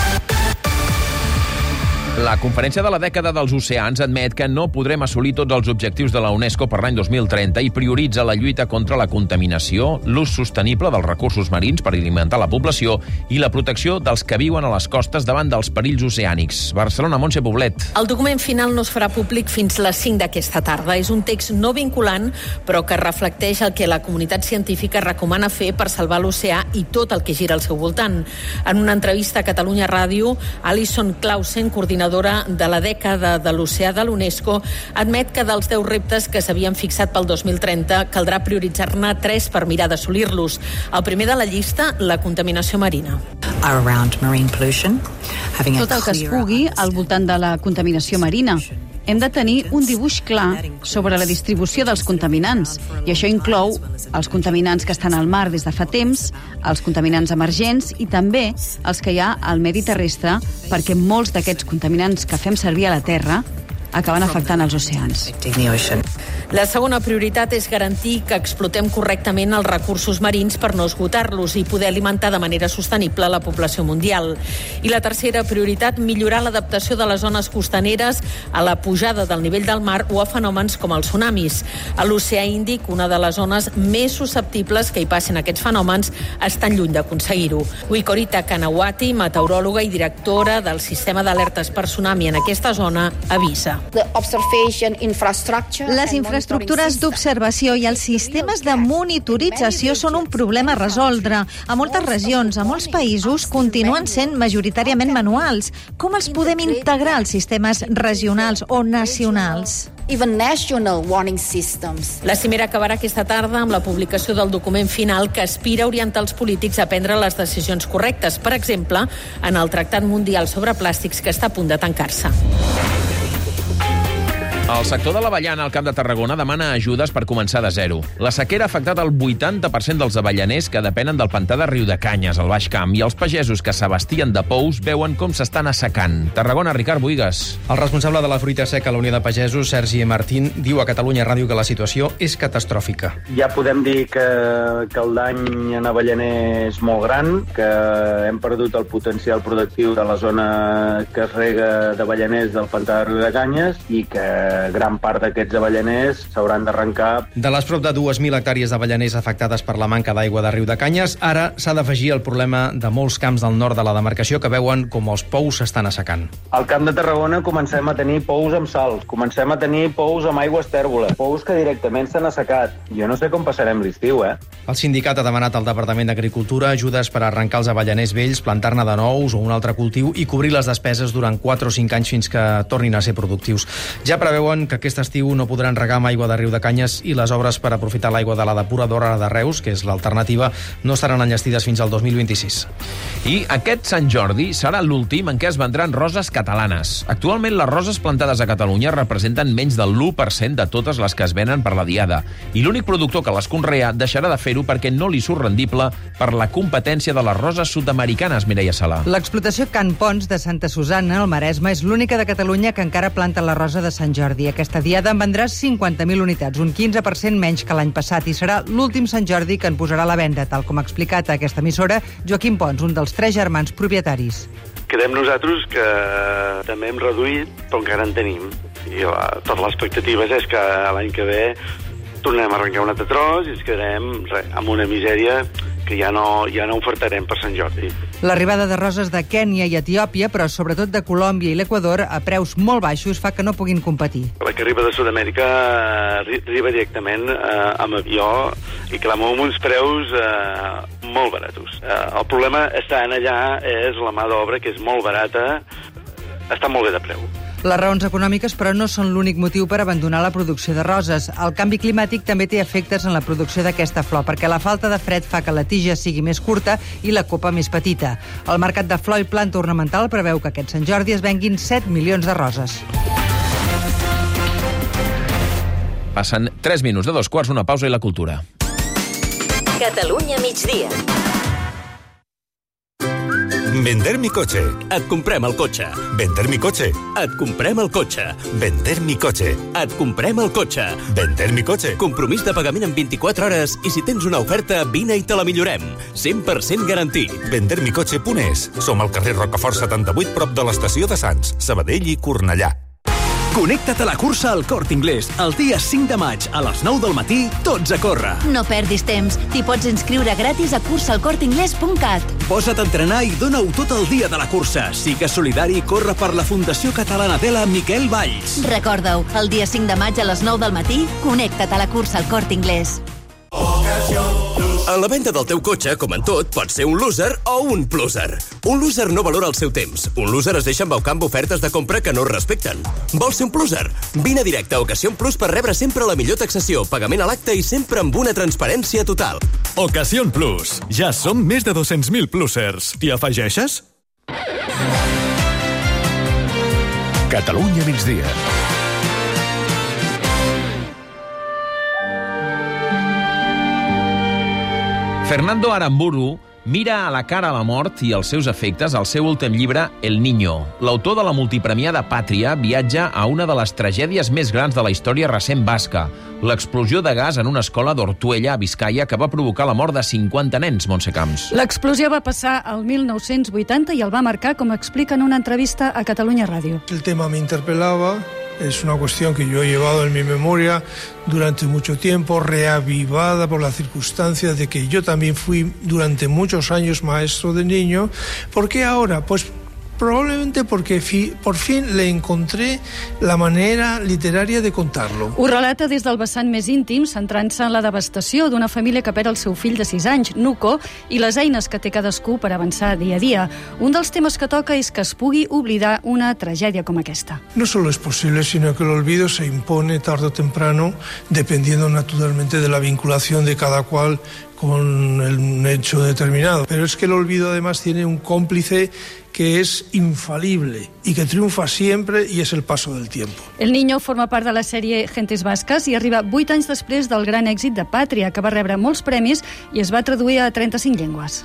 Speaker 1: La Conferència de la Dècada dels Oceans admet que no podrem assolir tots els objectius de la UNESCO per l'any 2030 i prioritza la lluita contra la contaminació, l'ús sostenible dels recursos marins per alimentar la població i la protecció dels que viuen a les costes davant dels perills oceànics. Barcelona, Montse Poblet.
Speaker 21: El document final no es farà públic fins les 5 d'aquesta tarda. És un text no vinculant, però que reflecteix el que la comunitat científica recomana fer per salvar l'oceà i tot el que gira al seu voltant. En una entrevista a Catalunya Ràdio, Alison Clausen, coordinadora coordinadora de la dècada de l'oceà de l'UNESCO, admet que dels 10 reptes que s'havien fixat pel 2030 caldrà prioritzar-ne 3 per mirar d'assolir-los. El primer de la llista, la contaminació marina.
Speaker 6: Tot el que es pugui al voltant de la contaminació marina. Hem de tenir un dibuix clar sobre la distribució dels contaminants, i això inclou els contaminants que estan al mar des de fa temps, els contaminants emergents i també els que hi ha al medi terrestre, perquè molts d'aquests contaminants que fem servir a la Terra acaben afectant els oceans.
Speaker 21: La segona prioritat és garantir que explotem correctament els recursos marins per no esgotar-los i poder alimentar de manera sostenible la població mundial. I la tercera prioritat, millorar l'adaptació de les zones costaneres a la pujada del nivell del mar o a fenòmens com els tsunamis. A l'oceà Índic, una de les zones més susceptibles que hi passin aquests fenòmens, estan lluny d'aconseguir-ho. Wikorita Kanawati, meteoròloga i directora del sistema d'alertes per tsunami en aquesta zona, avisa.
Speaker 7: Les infraestructures d'observació i els sistemes de monitorització són un problema a resoldre. A moltes regions, a molts països, continuen sent majoritàriament manuals. Com els podem integrar als sistemes regionals o nacionals?
Speaker 21: La cimera acabarà aquesta tarda amb la publicació del document final que aspira a orientar els polítics a prendre les decisions correctes, per exemple, en el Tractat Mundial sobre Plàstics que està a punt de tancar-se.
Speaker 1: El sector de l'avellana al Camp de Tarragona demana ajudes per començar de zero. La sequera ha afectat el 80% dels avellaners que depenen del pantà de Riudecanyes, al Baix Camp, i els pagesos que s'abastien de pous veuen com s'estan assecant. Tarragona, Ricard Buigas.
Speaker 8: El responsable de la fruita seca a la Unió de Pagesos, Sergi Martín, diu a Catalunya Ràdio que la situació és catastròfica.
Speaker 9: Ja podem dir que el dany en avellaner és molt gran, que hem perdut el potencial productiu de la zona que es rega d'avellaners del pantà de Riudecanyes i que gran part d'aquests avellaners s'hauran d'arrencar.
Speaker 8: De les prop de 2.000 hectàrees d'avellaners afectades per la manca d'aigua de Riudecanyes, ara s'ha d'afegir el problema de molts camps del nord de la demarcació que veuen com els pous s'estan assecant.
Speaker 9: Al Camp de Tarragona comencem a tenir pous amb sals, comencem a tenir pous amb aigua estèrbola, pous que directament s'han assecat. Jo no sé com passarem l'estiu,
Speaker 8: El sindicat ha demanat al Departament d'Agricultura ajudes per arrencar els avellaners vells, plantar-ne de nous o un altre cultiu i cobrir les despeses durant 4 o 5 anys fins que tornin a ser productius. Ja preveuen que aquest estiu no podran regar amb aigua de Riudecanyes i les obres per aprofitar l'aigua de la depuradora de Reus, que és l'alternativa, no estaran enllestides fins al 2026.
Speaker 1: I aquest Sant Jordi serà l'últim en què es vendran roses catalanes. Actualment, les roses plantades a Catalunya representen menys del 1% de totes les que es venen per la diada. I l'únic productor que les conrea deixarà de fer-ho perquè no li surt rendible per la competència de les roses sud-americanes, Mireia Sala.
Speaker 22: L'explotació Can Pons de Santa Susana, al Maresme, és l'única de Catalunya que encara planta la rosa de Sant Jordi. Aquesta diada en vendrà 50.000 unitats, un 15% menys que l'any passat, i serà l'últim Sant Jordi que en posarà a la venda, tal com ha explicat a aquesta emissora Joaquim Pons, un dels 3 germans propietaris.
Speaker 23: Quedem nosaltres que també hem reduït, però encara en tenim. I totes les expectatives és que l'any que ve tornem a arrencar un altre tros i ens quedarem amb una misèria que ja no ofertarem per Sant Jordi.
Speaker 22: L'arribada de roses de Kènia i Etiòpia, però sobretot de Colòmbia i l'Equador, a preus molt baixos, fa que no puguin competir.
Speaker 23: La que arriba de Sud-amèrica arriba directament amb avió i clar, amb uns preus molt baratos. El problema està allà, és la mà d'obra, que és molt barata, està molt bé de preu.
Speaker 22: Les raons econòmiques, però, no són l'únic motiu per abandonar la producció de roses. El canvi climàtic també té efectes en la producció d'aquesta flor, perquè la falta de fred fa que la tija sigui més curta i la copa més petita. El mercat de flor i planta ornamental preveu que aquest Sant Jordi es venguin 7 milions de roses.
Speaker 1: Passen 3 minuts de 2:15, una pausa i la cultura.
Speaker 14: Catalunya migdia.
Speaker 24: Vender mi coche.
Speaker 25: Et comprem el cotxe.
Speaker 24: Vender mi coche.
Speaker 25: Et comprem el cotxe.
Speaker 24: Vender mi coche.
Speaker 25: Et comprem el cotxe.
Speaker 24: Vender mi coche.
Speaker 25: Compromís de pagament en 24 hores i si tens una oferta, vine i te la millorem. 100% garantit.
Speaker 24: Vendermicoche.es. Som al carrer Rocafort 78, prop de l'estació de Sants, Sabadell i Cornellà.
Speaker 26: Connecta't a la cursa al Corte Inglés. El dia 5 de maig, a les 9 del matí, tots a córrer.
Speaker 14: No perdis temps. T'hi pots inscriure gratis a cursalcorteingles.cat.
Speaker 26: Posa't a entrenar i dona-ho tot el dia de la cursa. Sigues solidari i corre per la Fundació Catalana Tela Miquel Valls.
Speaker 14: Recorda-ho, el dia 5 de maig a les 9 del matí, connecta't a la cursa al Corte Inglés.
Speaker 25: A la venda del teu cotxe, com en tot, pots ser un loser o un pluser. Un loser no valora el seu temps. Un loser es deixa embaucar amb ofertes de compra que no es respecten. Vols ser un pluser? Vine directe a Ocasión Plus per rebre sempre la millor taxació, pagament a l'acte i sempre amb una transparència total.
Speaker 2: Ocasión Plus. Ja som més de 200.000 plusers. T'hi afegeixes?
Speaker 3: Catalunya migdia.
Speaker 1: Fernando Aramburu mira a la cara a la mort i els seus efectes al seu últim llibre El Niño. L'autor de la multipremiada Pàtria viatja a una de les tragèdies més grans de la història recent basca, l'explosió de gas en una escola d'Ortuella, a Biscaia, que va provocar la mort de 50 nens, Montse Camps.
Speaker 10: L'explosió va passar al 1980 i el va marcar, com explica en una entrevista a Catalunya Ràdio.
Speaker 11: El tema me interpelaba. Es una cuestión que yo he llevado en mi memoria durante mucho tiempo, reavivada por la circunstancia de que yo también fui durante muchos años maestro de niño. ¿Por qué ahora? Pues probablemente porque por fin le encontré la manera literaria de contarlo.
Speaker 10: Ho relata des del vessant més íntim, centrant-se en la devastació d'una família que perd el seu fill de 6 anys, Nuco, i les eines que té cadascú per avançar dia a dia. Un dels temes que toca és que es pugui oblidar una tragèdia com aquesta.
Speaker 11: No solo es posible, sino que el olvido se impone tarde o temprano, dependiendo naturalmente de la vinculación de cada cual con un hecho determinado. Pero es que el olvido además tiene un cómplice que es infalible y que triunfa siempre, y es el paso del tiempo.
Speaker 10: El Niño forma part de la sèrie Gentes Basques i arriba 8 anys després del gran èxit de Pàtria, que va rebre molts premis i es va traduir a 35 llengües.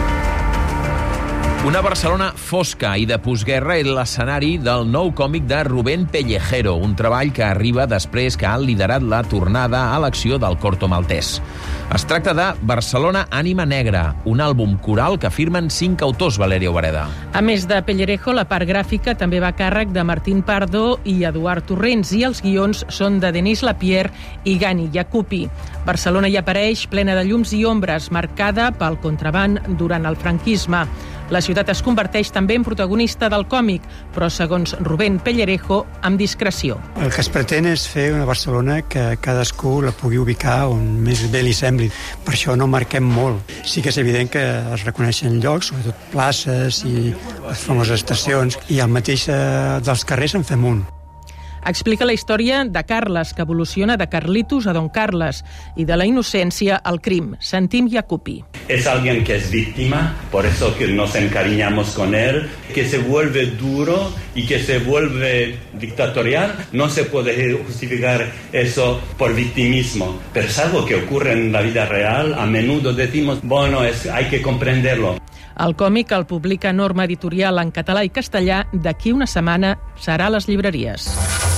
Speaker 1: Una Barcelona fosca i de postguerra és l'escenari del nou còmic de Rubén Pellejero, un treball que arriba després que ha liderat la tornada a l'acció del Corto Maltès. Es tracta de Barcelona Ànima Negra, un àlbum coral que firmen 5 autors, Valeria Obereda.
Speaker 21: A més de Pellerejo, la part gràfica també va a càrrec de Martín Pardo i Eduard Torrents, i els guions són de Denis Lapierre i Gani Jacupi. Barcelona hi apareix plena de llums i ombres, marcada pel contraban durant el franquisme. La ciutat es converteix també en protagonista del còmic, però, segons Rubén Pellerejo, amb discreció.
Speaker 12: El que es pretén és fer una Barcelona que cadascú la pugui ubicar on més bé li sembli. Per això no marquem molt. Sí que és evident que es reconeixen llocs, sobretot places i les famoses estacions, i el mateix dels carrers en fem un.
Speaker 21: Explica la història de Carles, que evoluciona de Carlitos a Don Carles, i de la innocència al crim. Sentim Jacupi.
Speaker 13: Es alguien que es víctima, por eso que nos encariñamos con él, que se vuelve duro y que se vuelve dictatorial. No se puede justificar eso por victimismo, pero es algo que ocurre en la vida real. A menudo decimos, bueno, hay que comprenderlo.
Speaker 21: El còmic el publica Norma Editorial en català i castellà. D'aquí una setmana serà a les llibreries.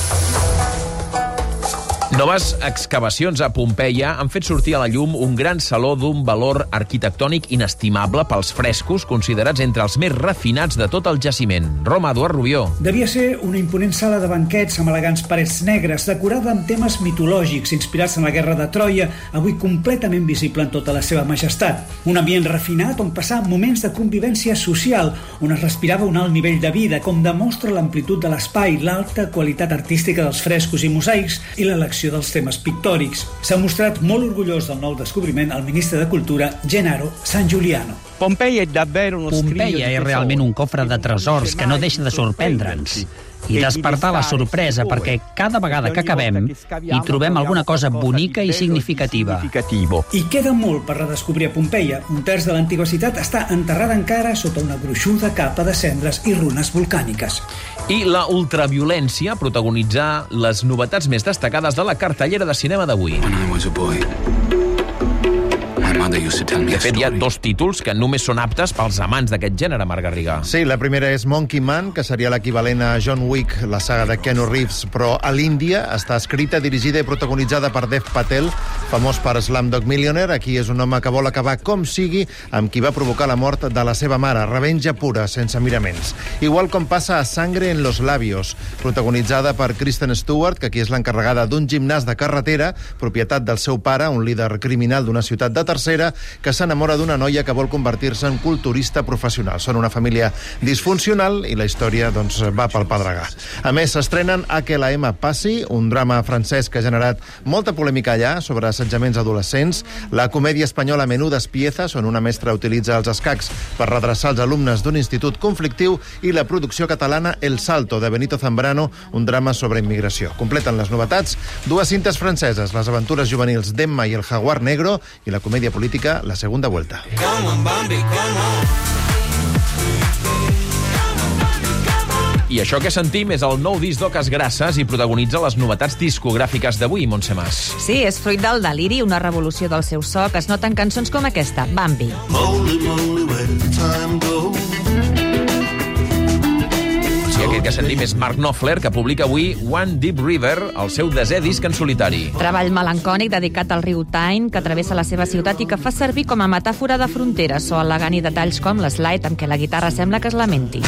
Speaker 1: Noves excavacions a Pompeia han fet sortir a la llum un gran saló d'un valor arquitectònic inestimable pels frescos considerats entre els més refinats de tot el jaciment. Roma, Eduard Rubió.
Speaker 15: Devia ser una imponent sala de banquets amb elegants parets negres, decorada amb temes mitològics inspirats en la guerra de Troia, avui completament visible en tota la seva majestat. Un ambient refinat on passar moments de convivència social, on es respirava un alt nivell de vida, com demostra l'amplitud de l'espai, l'alta qualitat artística dels frescos i mosaics i l'elecció dels temes pictòrics. S'ha mostrat molt orgullós del nou descobriment el ministre de Cultura, Gennaro San Giuliano.
Speaker 27: Pompeia és realment un cofre de tresors que no deixa de sorprendre'ns i despertar la sorpresa, perquè cada vegada que acabem hi trobem alguna cosa bonica i significativa.
Speaker 15: I queda molt per redescobrir a Pompeia. Un terç de l'antiga ciutat està enterrada encara sota una gruixuda capa de cendres i runes volcàniques.
Speaker 1: I la ultraviolència protagonitzar les novetats més destacades de la cartellera de cinema d'avui. De fet, hi ha 2 títols que només són aptes pels amants d'aquest gènere, Marc Garriga.
Speaker 28: Sí, la primera és Monkey Man, que seria l'equivalent a John Wick, la saga de Keanu Reeves, però a l'Índia està escrita, dirigida i protagonitzada per Dev Patel, famós per Slumdog Millionaire. Aquí és un home que vol acabar com sigui amb qui va provocar la mort de la seva mare. Revenja pura, sense miraments. Igual com passa a Sangre en los labios, protagonitzada per Kristen Stewart, que aquí és l'encarregada d'un gimnàs de carretera, propietat del seu pare, un líder criminal d'una ciutat de tercera, Cabrera, que s'enamora d'una noia que vol convertir-se en culturista professional. Són una família disfuncional i la història doncs, va pel pedregar. A més, s'estrenen A que la Emma passi, un drama francès que ha generat molta polèmica allà sobre assetjaments adolescents, la comèdia espanyola Menudas piezas, on una mestra utilitza els escacs per redreçar els alumnes d'un institut conflictiu, i la producció catalana El Salto, de Benito Zambrano, un drama sobre immigració. Completen les novetats dues cintes franceses, les aventures juvenils d'Emma i el Jaguar Negro, i la comèdia política La Segunda Vuelta.
Speaker 1: I això que sentim és el nou disc d'Oques Grasses i protagonitza les novetats discogràfiques d'avui, Montse Mas.
Speaker 4: Sí, és fruit del deliri, una revolució del seu so, que es nota en cançons com aquesta, Bambi.
Speaker 1: I aquest que sentim és Mark Knopfler, que publica avui One Deep River, el seu desè disc en solitari.
Speaker 4: Treball melancònic dedicat al riu Tyne, que travessa la seva ciutat i que fa servir com a metàfora de frontera, so elegant i detalls com l'slide amb què la guitarra sembla que es lamenti.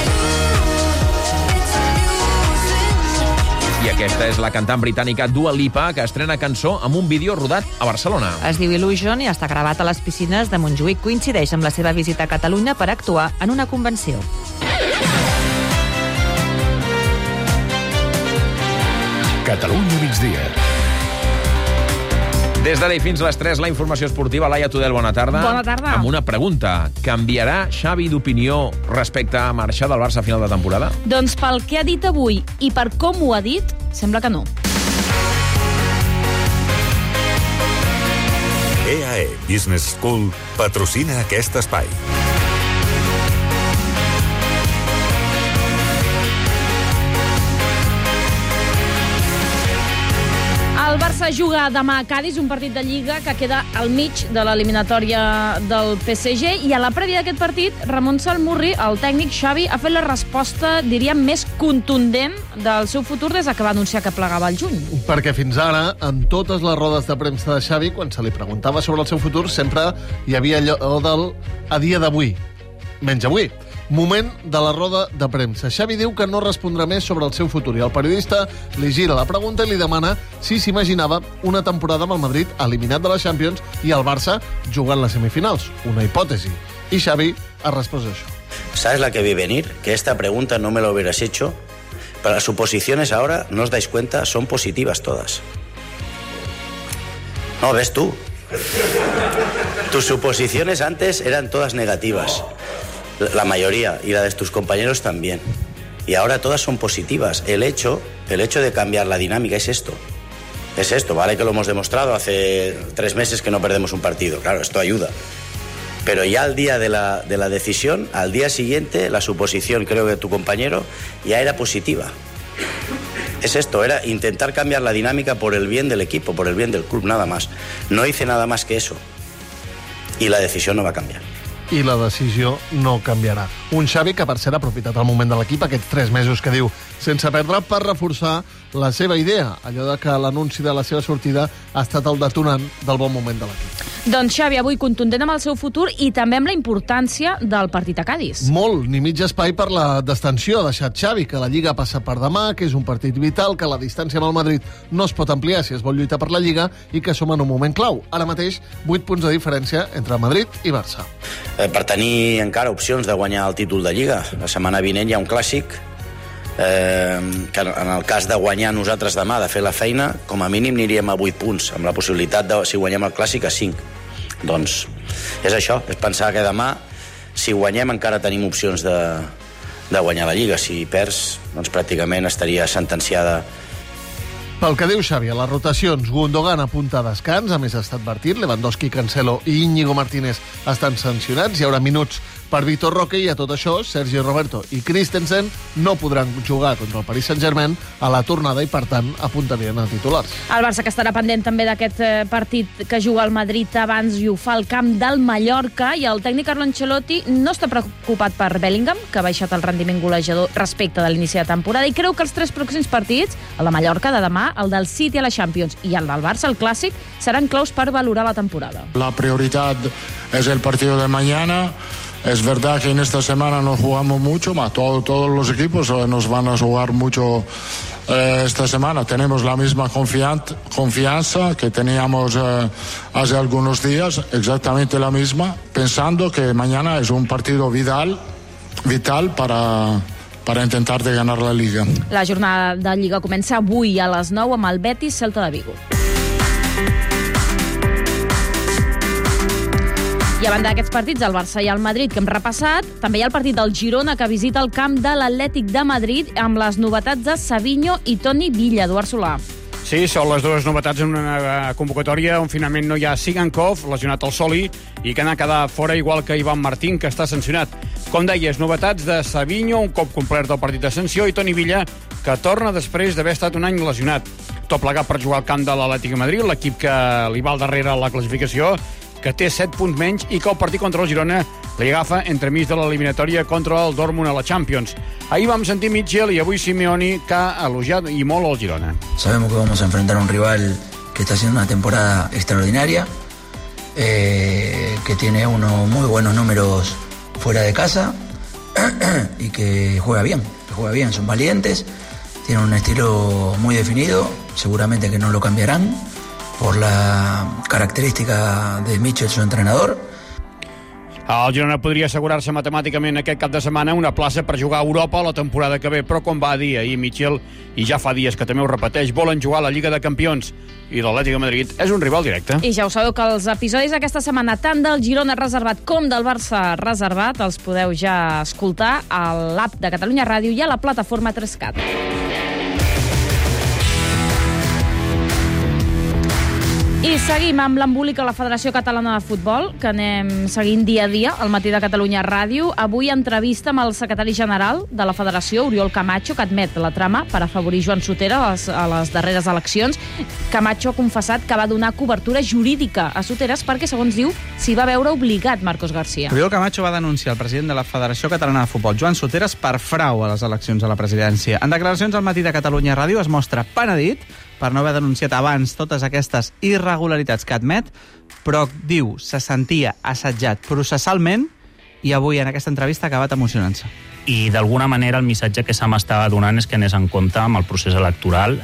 Speaker 1: I aquesta és la cantant britànica Dua Lipa, que estrena cançó amb un vídeo rodat a Barcelona.
Speaker 4: Es diu Illusion i està gravat a les piscines de Montjuïc. Coincideix amb la seva visita a Catalunya per actuar en una convenció.
Speaker 3: Catalunya migdia.
Speaker 1: Des d'ara i fins a les 3, la informació esportiva. Laia Tudel, bona tarda.
Speaker 10: Bona tarda.
Speaker 1: Amb una pregunta. Canviarà Xavi d'opinió respecte a marxar del Barça a final de temporada?
Speaker 10: Doncs pel que ha dit avui i per com ho ha dit, sembla que no.
Speaker 24: EAE Business School patrocina aquest espai.
Speaker 10: El Barça juga demà a Cadis, un partit de Lliga que queda al mig de l'eliminatòria del PSG, i a la prèvia d'aquest partit, Ramon Salmurri, el tècnic Xavi, ha fet la resposta, diríem, més contundent del seu futur des que va anunciar que plegava al juny.
Speaker 5: Perquè fins ara, en totes les rodes de premsa de Xavi, quan se li preguntava sobre el seu futur, sempre hi havia allò del a dia d'avui, menys avui. Moment de la roda de premsa. Xavi diu que no respondrà més sobre el seu futur i el periodista li gira la pregunta i li demana si s'imaginava una temporada amb el Madrid eliminat de la Champions i el Barça jugant les semifinals. Una hipòtesi. Y Xavi ha respondido eso.
Speaker 6: ¿Sabes la que vi venir? Que esta pregunta no me la hubieras hecho. Pero las suposiciones ahora, no os dais cuenta, son positivas todas. No, ves tú. Tus suposiciones antes eran todas negativas. La mayoría, y la de tus compañeros también. Y ahora todas son positivas. El hecho de cambiar la dinámica es esto. Es esto, vale que lo hemos demostrado hace 3 meses que no perdemos un partido. Claro, esto ayuda. Pero ya al día de la decisión, al día siguiente, la suposición, creo que tu compañero, ya era positiva. Es esto, era intentar cambiar la dinámica por el bien del equipo, por el bien del club, nada más. No hice nada más que eso. Y la decisión no va a cambiar.
Speaker 5: I la decisió no canviarà. Un Xavi que, per cert, ha aprofitat el moment de l'equip, aquests 3 mesos que diu, sense perdre, per reforçar la seva idea. Allò de que l'anunci de la seva sortida ha estat el detonant del bon moment de l'equip.
Speaker 10: Doncs Xavi avui contundent amb el seu futur i també amb la importància del partit a Cadis.
Speaker 5: Molt, ni mig espai per la distensió ha deixat Xavi, que la Lliga passa per demà, que és un partit vital, que la distància amb el Madrid no es pot ampliar si es vol lluitar per la Lliga i que som en un moment clau. Ara mateix, 8 punts de diferència entre Madrid i Barça.
Speaker 6: Per tenir encara opcions de guanyar el títol de Lliga. La setmana vinent hi ha un clàssic que en el cas de guanyar nosaltres demà, de fer la feina, com a mínim aniríem a 8 punts, amb la possibilitat de, si guanyem el clàssic, a 5. Doncs és això, és pensar que demà, si guanyem, encara tenim opcions de guanyar la Lliga. Si perds, doncs pràcticament estaria sentenciada.
Speaker 5: Pel que diu Xavi, a les rotacions, Gundogan apunta a descans, a més ha estat advertit, Lewandowski, Cancelo i Íñigo Martínez estan sancionats, hi haurà minuts per Vitor Roque i a tot això, Sergi Roberto i Christensen no podran jugar contra el Paris Saint-Germain a la tornada i, per tant, apuntarien a titulars.
Speaker 10: El Barça, que estarà pendent també d'aquest partit que juga el Madrid abans i ho fa al camp del Mallorca, i el tècnic Carlo Ancelotti no està preocupat per Bellingham, que ha baixat el rendiment golejador respecte de l'inici de temporada, i creu que els 3 pròxims partits, el de Mallorca de demà, el del City a la Champions i el del Barça, el Clàssic, seran claus per valorar la temporada.
Speaker 16: La prioridad es el partido de mañana. Es verdad que en esta semana no jugamos mucho, todos los equipos nos van a jugar mucho esta semana tenemos la misma confianza que teníamos hace algunos días, exactamente la misma, pensando que mañana es un partido vital para intentar de ganar la Liga.
Speaker 4: La jornada de Lliga comença avui a les 9 amb el Betis Celta de Vigo. I a banda d'aquests partits, el Barça i el Madrid, que hem repassat, també hi ha el partit del Girona, que visita el camp de l'Atlètic de Madrid amb les novetats de Savinho i Toni Villa. Eduard Solà.
Speaker 7: Sí, són les dues novetats en una convocatòria on finalment no hi ha Sigankov, lesionat al soli, i que n'ha quedat fora, igual que Ivan Martín, que està sancionat. Com deies, novetats de Savinho, un cop complert el partit de sanció, i Toni Villa, que torna després d'haver estat un any lesionat. Tot plegat per jugar al camp de l'Atlètic de Madrid, l'equip que li va al darrere la classificació, que té 7 punts menys i que el partit contra el Girona li agafa entremig de l'eliminatòria contra el Dortmund a la Champions. Ahir vam sentir Mitchell i avui Simeone, que ha elogiat i molt el Girona.
Speaker 8: Sabemos que vamos a enfrentar a un rival que está haciendo una temporada extraordinaria, que tiene unos muy buenos números fuera de casa y que juega bien, son valientes, tienen un estilo muy definido, seguramente que no lo cambiarán por la característica de Mitchell, su entrenador.
Speaker 7: El Girona podria assegurar-se matemàticament aquest cap de setmana una plaça per jugar a Europa la temporada que ve, però com va dir ahir Mitchell, i ja fa dies que també ho repeteix, volen jugar a la Lliga de Campions, i l'Atlètic de Madrid és un rival directe.
Speaker 4: I ja ho sabeu que els episodis d'aquesta setmana, tant del Girona reservat com del Barça reservat, els podeu ja escoltar a l'app de Catalunya Ràdio i a la plataforma 3CAT. I seguim amb l'embolic a la Federació Catalana de Futbol, que anem seguint dia a dia al matí de Catalunya Ràdio. Avui entrevista amb el secretari general de la Federació, Oriol Camacho, que admet la trama per afavorir Joan Sotera a les darreres eleccions. Camacho ha confessat que va donar cobertura jurídica a Soteres perquè, segons diu, s'hi va veure obligat Marcos García.
Speaker 9: Oriol Camacho va denunciar el president de la Federació Catalana de Futbol, Joan Soteres, per frau a les eleccions a la presidència. En declaracions al matí de Catalunya Ràdio es mostra penedit per no haver denunciat abans totes aquestes irregularitats que admet, però diu se sentia assetjat processalment i avui en aquesta entrevista ha acabat emocionant-se.
Speaker 27: I d'alguna manera el missatge que se m'estava donant és que anés en compte amb el procés electoral,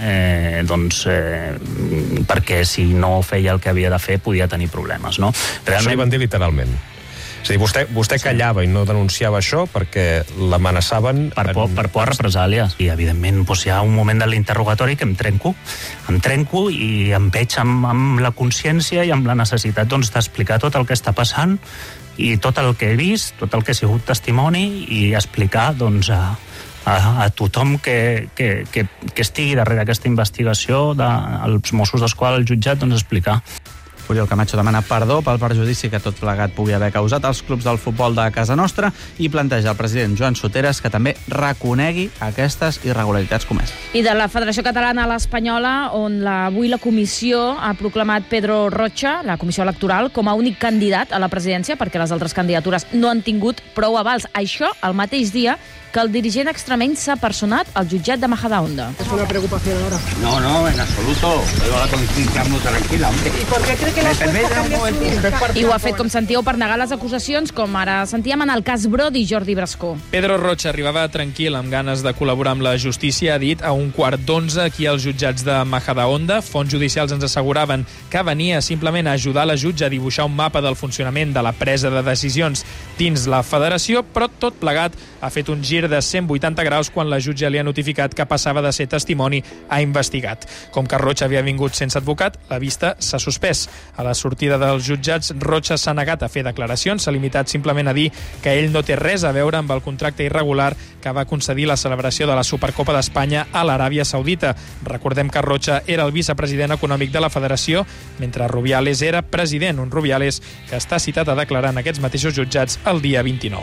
Speaker 27: perquè si no feia el que havia de fer podia tenir problemes, no?
Speaker 17: Això li van dir literalment. És a dir, vostè callava i no denunciava això perquè l'amenaçaven...
Speaker 27: Per por a represàlies. I, evidentment, hi ha un moment de l'interrogatori que em trenco i em veig amb la consciència i amb la necessitat d'explicar tot el que està passant i tot el que he vist, tot el que ha sigut testimoni i explicar a tothom que estigui darrere aquesta investigació dels Mossos d'Esquadra al jutjat, explicar.
Speaker 9: Oriol Camacho demana perdó pel perjudici que tot plegat pugui haver causat als clubs del futbol de casa nostra i planteja al president Joan Soteres que també reconegui aquestes irregularitats comeses.
Speaker 4: I de la Federació Catalana a l'Espanyola, on avui la comissió ha proclamat Pedro Rocha, la comissió electoral, com a únic candidat a la presidència, perquè les altres candidatures no han tingut prou avals. Això el mateix dia que el dirigent extremeny s'ha personat al jutjat de Majadahonda.
Speaker 18: ¿Es una preocupación ahora?
Speaker 19: No, en absoluto. Tengo la conciencia muy tranquila, hombre.
Speaker 18: ¿Y por qué cree que la fuerza cambia su vida?
Speaker 4: I ho ha fet, com sentíeu, per negar les acusacions, com ara sentíem en el cas Brody, Jordi Brascó.
Speaker 20: Pedro Rocha arribava tranquil, amb ganes de col·laborar amb la justícia, ha dit a 11:15 aquí als jutjats de Majadahonda. Fonts judicials ens asseguraven que venia simplement a ajudar la jutge a dibuixar un mapa del funcionament de la presa de decisions dins la federació, però tot plegat ha fet un gir de 180 graus quan la jutge li ha notificat que passava de ser testimoni a investigat. Com que Rocha havia vingut sense advocat, la vista s'ha suspès. A la sortida dels jutjats, Rocha s'ha negat a fer declaracions, s'ha limitat simplement a dir que ell no té res a veure amb el contracte irregular que va concedir la celebració de la Supercopa d'Espanya a l'Aràbia Saudita. Recordem que Rocha era el vicepresident econòmic de la federació, mentre Rubiales era president, un Rubiales que està citat a declarar en aquests mateixos jutjats el dia 29.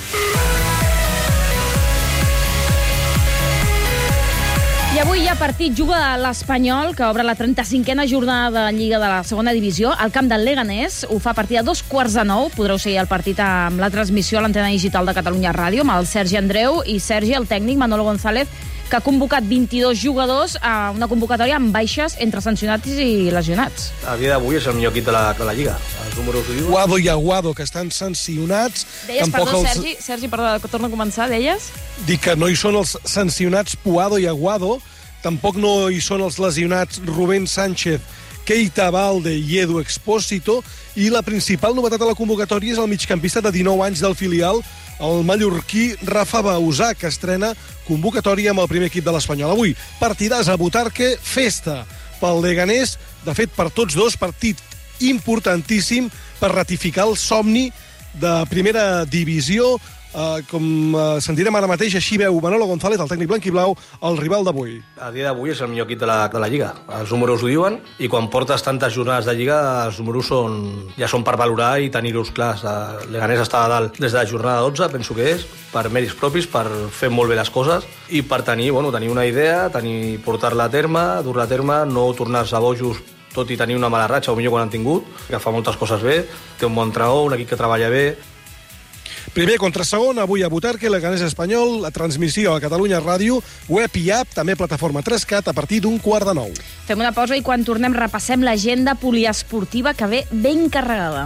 Speaker 4: I avui hi ha partit, juga l'Espanyol, que obre la 35a jornada de Lliga de la segona divisió, al camp del Leganés. Ho fa a partir de 2:15. Podreu seguir el partit amb la transmissió a l'antena digital de Catalunya Ràdio, amb el Sergi Andreu i Sergi, el tècnic, Manolo González, que ha convocat 22 jugadors a una convocatòria amb baixes entre sancionats i lesionats.
Speaker 23: A dia d'avui és el millor equip de la Lliga. Els números ho diuen.
Speaker 29: Guado i Aguado, que estan sancionats.
Speaker 4: Deies, perdó, Sergi, perdó, que torno a començar, deies?
Speaker 29: Dic que no hi són els sancionats Puado i Aguado, Tampoc no hi són els lesionats Rubén Sánchez, Keita Balde i Edu Expósito, i la principal novetat de la convocatòria és el migcampista de 19 anys del filial, el mallorquí Rafa Bausà, que estrena convocatòria amb el primer equip de l'Espanyol. Avui, partidàs a Butarque, festa pel Leganés, de fet per tots dos, partit importantíssim per ratificar el somni de primera divisió. Com sentirem ara mateix, així veu Manolo González, el tècnic blanquiblau, el rival d'avui.
Speaker 23: A dia d'avui és el millor equip de la Lliga. Els números ho diuen, i quan portes tantes jornades de Lliga, els números ja són per valorar i tenir-los clars. Leganés està a dalt des de la jornada 12, penso que és, per mèrits propis, per fer molt bé les coses, i per tenir una idea, portar-la a terme, dur-la a terme, no tornar-se bojos tot i tenir una mala ratxa, o millor quan han tingut, que fa moltes coses bé, té un bon entrenador, un equip que treballa bé.
Speaker 29: Primer contra segon, avui a Butarque, Leganés Espanyol, la transmissió a Catalunya Ràdio, web i app, també plataforma 3CAT, a partir d'un 8:45.
Speaker 4: Fem una pausa i quan tornem repassem l'agenda poliesportiva que ve ben carregada.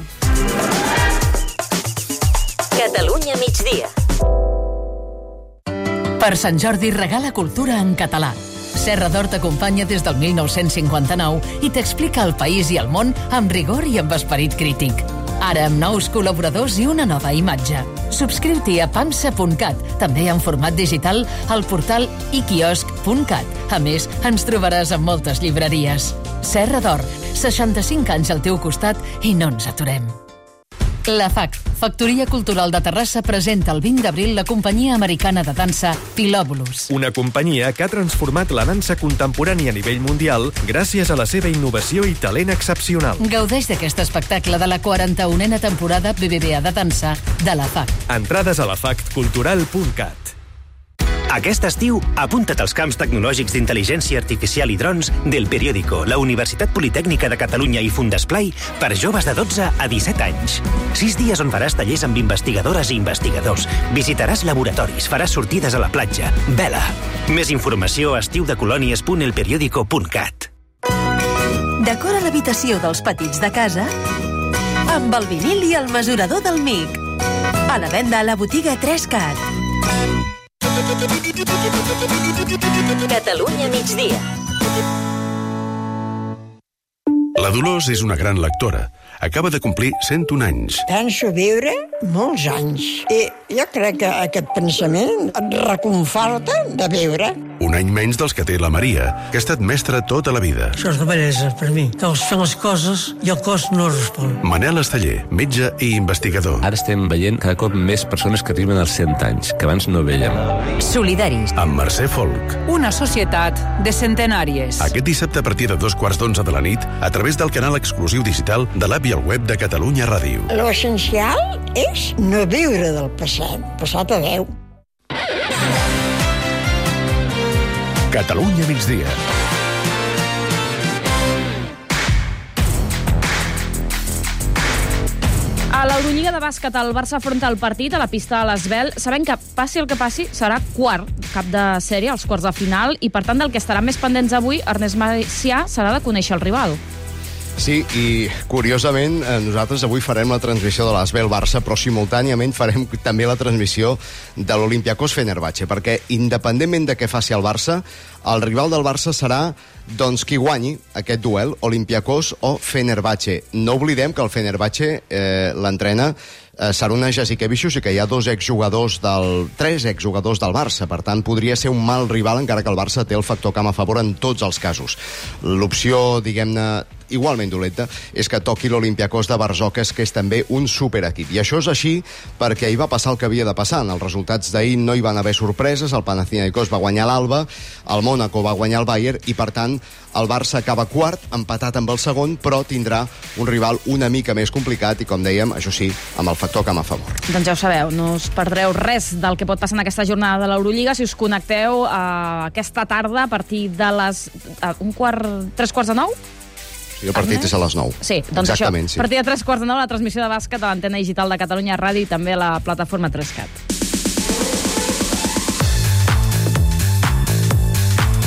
Speaker 2: Catalunya migdia. Per Sant Jordi regala cultura en català. Serra d'Or t'acompanya des del 1959 i t'explica el país i el món amb rigor i amb esperit crític. Ara amb nous col·laboradors i una nova imatge. Subscriu-t'hi a pamsa.cat, també en format digital al portal iquiosc.cat. A més, ens trobaràs en moltes llibreries. Serra d'Or, 65 anys al teu costat i no ens aturem. La FAC, Factoria Cultural de Terrassa, presenta el 20 d'abril la companyia americana de dansa Pilòbulus.
Speaker 11: Una companyia que ha transformat la dansa contemporània a nivell mundial gràcies a la seva innovació i talent excepcional.
Speaker 2: Gaudeix d'aquest espectacle de la 41a temporada BBVA de dansa de la FAC.
Speaker 11: Entrades a lafaccultural.cat.
Speaker 12: Aquest estiu, apunta't als camps tecnològics d'intel·ligència artificial i drons del Periódico, la Universitat Politècnica de Catalunya i Fundesplai per joves de 12 a 17 anys. 6 dies on faràs tallers amb investigadores i investigadors, visitaràs laboratoris, faràs sortides a la platja. Vela! Més informació a estiudecolònies.elperiodico.cat.
Speaker 2: Decora l'habitació dels petits de casa amb el vinil i el mesurador del MIC. A la venda a la botiga 3CAT. Catalunya migdia.
Speaker 3: La Dolors és una gran lectora. Acaba de complir 101 anys.
Speaker 13: Penso viure molts anys. I jo crec que aquest pensament et reconforta de viure.
Speaker 3: Un any menys dels que té la Maria, que ha estat mestra tota la vida.
Speaker 14: Això és de bellesa, per mi, que els fem les coses i el cos no respon.
Speaker 3: Manel Esteller, metge i investigador.
Speaker 21: Ara estem veient cada cop més persones que arriben als 100 anys, que abans no veiem.
Speaker 2: Solidaris.
Speaker 3: Amb Mercè Folk.
Speaker 2: Una societat de centenàries.
Speaker 3: Aquest dissabte a partir de 2:15 de la nit, a través del canal exclusiu digital de l'app i el web de Catalunya Ràdio.
Speaker 13: L'essencial és no viure del passat. Passat adeu.
Speaker 3: Catalunya migdia.
Speaker 4: A l'Eurolliga de bàsquet, el Barça afronta el partit a la pista de l'Esbel, sabent que, passi el que passi, serà quart cap de sèrie, als quarts de final, i per tant del que estaran més pendents avui, Ernest Macià, serà de conèixer el rival.
Speaker 22: Sí, i curiosament nosaltres avui farem la transmissió de l'Asbel Barça, però simultàniament farem també la transmissió de l'Olympiakos Fenerbahçe, perquè independentment de què faci el Barça, el rival del Barça serà doncs qui guanyi aquest duel, Olympiakos o Fenerbahçe. No oblidem que el Fenerbahçe l'entrena Saruna Jasikevičius i que hi ha tres exjugadors del Barça. Per tant, podria ser un mal rival, encara que el Barça té el factor camp a favor en tots els casos. L'opció, diguem-ne, igualment dolenta, és que toqui l'Olympiakos de Barzokas, que és també un superequip. I això és així perquè hi va passar el que havia de passar. En els resultats d'ahir no hi van haver sorpreses, el Panathinaikos va guanyar l'Alba, el Mónaco va guanyar el Bayern, i per tant el Barça acaba quart, empatat amb el segon, però tindrà un rival una mica més complicat i, com dèiem, això sí, amb el factor camp a favor.
Speaker 4: Doncs ja ho sabeu, no us perdreu res del que pot passar en aquesta jornada de l'Eurolliga si us connecteu aquesta tarda a partir de les 3:45?
Speaker 22: Sí, el partit és a les 9.
Speaker 4: Sí, doncs
Speaker 22: exactament,
Speaker 4: això.
Speaker 22: Sí.
Speaker 4: A partir de 3:45, la transmissió de bàsquet a l'antena digital de Catalunya Ràdio i també a la plataforma 3CAT.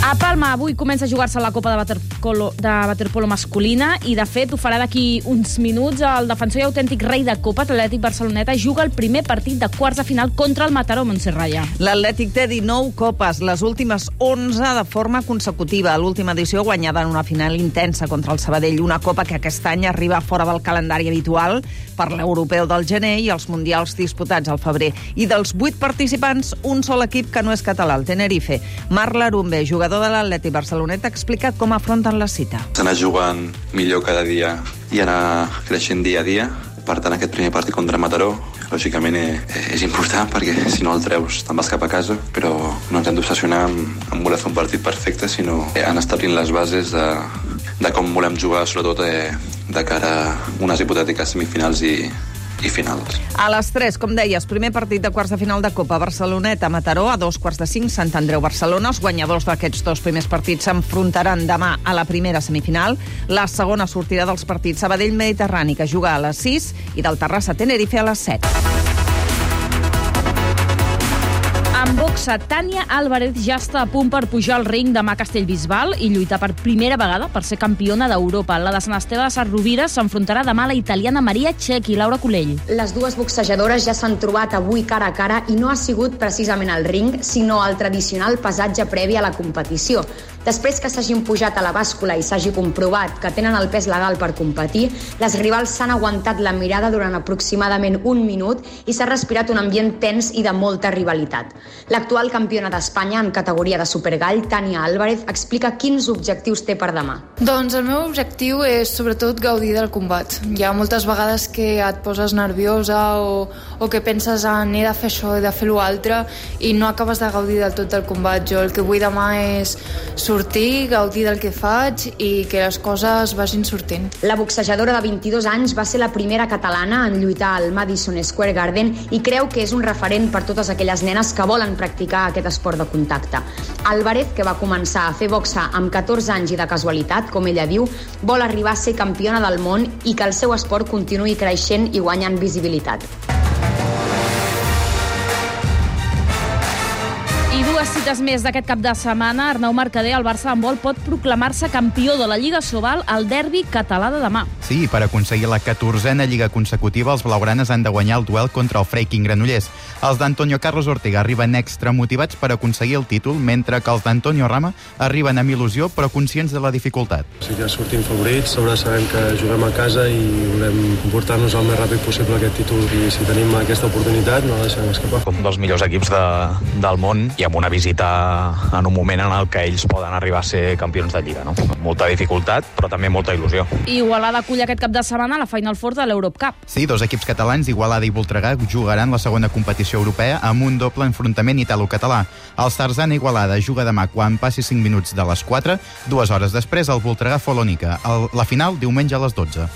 Speaker 4: A Palma avui comença a jugar-se la Copa de Waterpolo masculina i, de fet, ho farà d'aquí uns minuts. El defensor i autèntic rei de Copa, l'Atlètic Barceloneta, juga el primer partit de quarts de final contra el Mataró, Montse Raya.
Speaker 1: L'Atlètic té 19 copes, les últimes 11 de forma consecutiva. L'última edició guanyada en una final intensa contra el Sabadell, una copa que aquest any arriba fora del calendari habitual per l'europeu del gener i els mundials disputats al febrer. I dels 8 participants, un sol equip que no és català, el Tenerife. Marc Larumbe, jugador de l'Atlètic Barceloneta, explica com afronten la cita.
Speaker 5: Anar jugant millor cada dia i anar creixent dia a dia. Per tant, aquest primer partit contra Mataró, lògicament, és important, perquè si no el treus te'n vas cap a casa, però no ens hem d'obsessionar en voler fer un partit perfecte, sinó en establint les bases de com volem jugar, sobretot de cara a unes hipotètiques semifinals i finals.
Speaker 1: A les 3, com deies, primer partit de quarts de final de Copa, Barceloneta-Mataró, a 2:45, Sant Andreu-Barcelona. Els guanyadors d'aquests 2 primers partits s'enfrontaran demà a la primera semifinal. La segona sortida dels partits Sabadell-Mediterrani, que juga a les 6, i del Terrassa-Tenerife a les 7.
Speaker 4: En boxa, Tània Álvarez ja està a punt per pujar al ring demà a Castellbisbal i lluitar per primera vegada per ser campiona d'Europa. La de Sant Esteve de Sesrovires s'enfrontarà demà a la italiana Maria Txecchi. Laura Colell.
Speaker 6: Les dues boxejadores ja s'han trobat avui cara a cara i no ha sigut precisament al ring, sinó al tradicional pesatge previ a la competició. Després que s'hagin pujat a la bàscula i s'hagi comprovat que tenen el pes legal per competir, les rivals s'han aguantat la mirada durant aproximadament un minut i s'ha respirat un ambient tens i de molta rivalitat. L'actual campiona d'Espanya en categoria de supergall, Tània Álvarez, explica quins objectius té per demà.
Speaker 10: Doncs el meu objectiu és sobretot gaudir del combat. Hi ha moltes vegades que et poses nerviosa o que penses he de fer això, he de fer l'altre i no acabes de gaudir del tot del combat. Jo el que vull demà és sortir, gaudir del que faig i que les coses vagin sortint.
Speaker 6: La boxejadora de 22 anys va ser la primera catalana en lluitar al Madison Square Garden i creu que és un referent per totes aquelles nenes que volen practicar aquest esport de contacte. Álvarez, que va començar a fer boxa amb 14 anys i de casualitat, com ella diu, vol arribar a ser campiona del món i que el seu esport continuï creixent i guanyant visibilitat.
Speaker 4: I 2 cites més d'aquest cap de setmana. Arnau Mercader, el Barça d'handbol, pot proclamar-se campió de la Lliga Sobal al derbi català de demà.
Speaker 15: Sí, per aconseguir la 14a Lliga consecutiva, els blaugranes han de guanyar el duel contra el Freiking Granollers. Els d'Antonio Carlos Ortega arriben extra motivats per aconseguir el títol, mentre que els d'Antonio Rama arriben amb il·lusió, però conscients de la dificultat.
Speaker 24: Sí que sortim favorits, sobre sabem que juguem a casa i volem portar-nos el més ràpid possible aquest títol, i si tenim aquesta oportunitat no la deixem escapar.
Speaker 25: Com dels millors equips del món, i amb una visita en un moment en el que ells poden arribar a ser campions de Lliga, no? Molta dificultat, però també molta il·lusió.
Speaker 4: Igualada acull aquest cap de setmana la Final Four de l'Eurocup.
Speaker 15: Sí, 2 equips catalans, Igualada i Voltregà, jugaran la segona competició europea amb un doble enfrontament italo-català. El Sarzana Igualada juga demà quan passi 5 minuts de les 4, 2 hores després el Voltregà Folònica. La final, diumenge a les 12.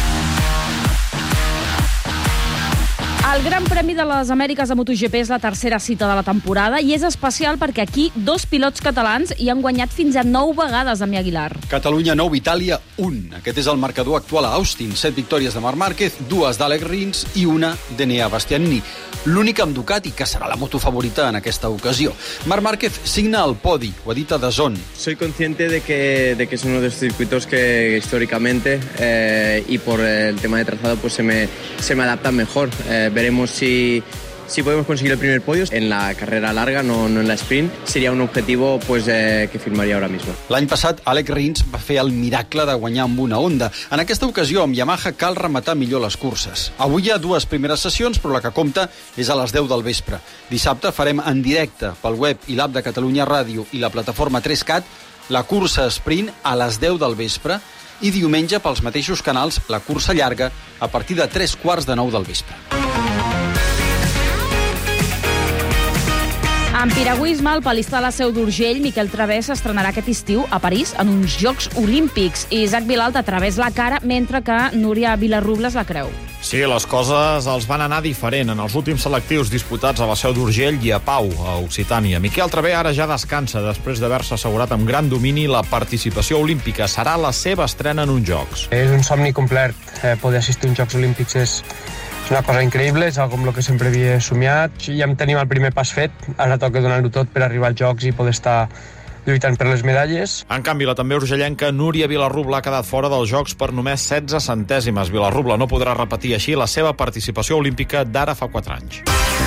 Speaker 4: El Gran Premi de les Amèriques de MotoGP és la tercera cita de la temporada i és especial perquè aquí 2 pilots catalans hi han guanyat fins a 9 vegades, Damià Aguilar.
Speaker 26: Catalunya 9, Itàlia 1. Aquest és el marcador actual a Austin. 7 victòries de Marc Márquez, 2 d'Àlex Rins i 1 d'Enea Bastianini. L'únic amb Ducati, que serà la moto favorita en aquesta ocasió. Marc Márquez signa el podi, ho ha dit a DAZN.
Speaker 28: Soy consciente de que es uno de los circuitos que históricamente y por el tema de trazado pues se me adaptan mejor. Veremos si podemos conseguir el primer podio en la carrera larga, no en la sprint. Sería un objetivo que firmaria ahora mismo.
Speaker 26: L'any passat, Àlex Rins va fer el miracle de guanyar amb una Honda. En aquesta ocasió, amb Yamaha, cal rematar millor les curses. Avui hi ha 2 primeres sessions, però la que compta és a les 10 del vespre. Dissabte farem en directe pel web i l'app de Catalunya Ràdio i la plataforma 3CAT la cursa sprint a les 10 del vespre i diumenge pels mateixos canals la cursa llarga a partir de 3:15 del vespre.
Speaker 4: En piragüisme, el palista de la Seu d'Urgell, Miquel Través, s'estrenarà aquest estiu a París en uns Jocs Olímpics. Isaac Vilalta través la cara, mentre que Núria Vilarrubles la creu.
Speaker 30: Sí, les coses els van anar diferent en els últims selectius disputats a la Seu d'Urgell i a Pau, a Occitània. Miquel Travé ara ja descansa després d'haver-se assegurat amb gran domini la participació olímpica. Serà la seva estrena en uns Jocs.
Speaker 31: És un somni complet. Poder assistir a uns Jocs Olímpics és una cosa increïble, és algo amb el que sempre havia somiat. Ja tenim el primer pas fet, ara toca donar-ho tot per arribar als Jocs i poder estar lluitant per les medalles.
Speaker 30: En canvi, la també urgellenca Núria Vilarrubla ha quedat fora dels Jocs per només 16 centèsimes. Vilarrubla no podrà repetir així la seva participació olímpica d'ara fa 4 anys.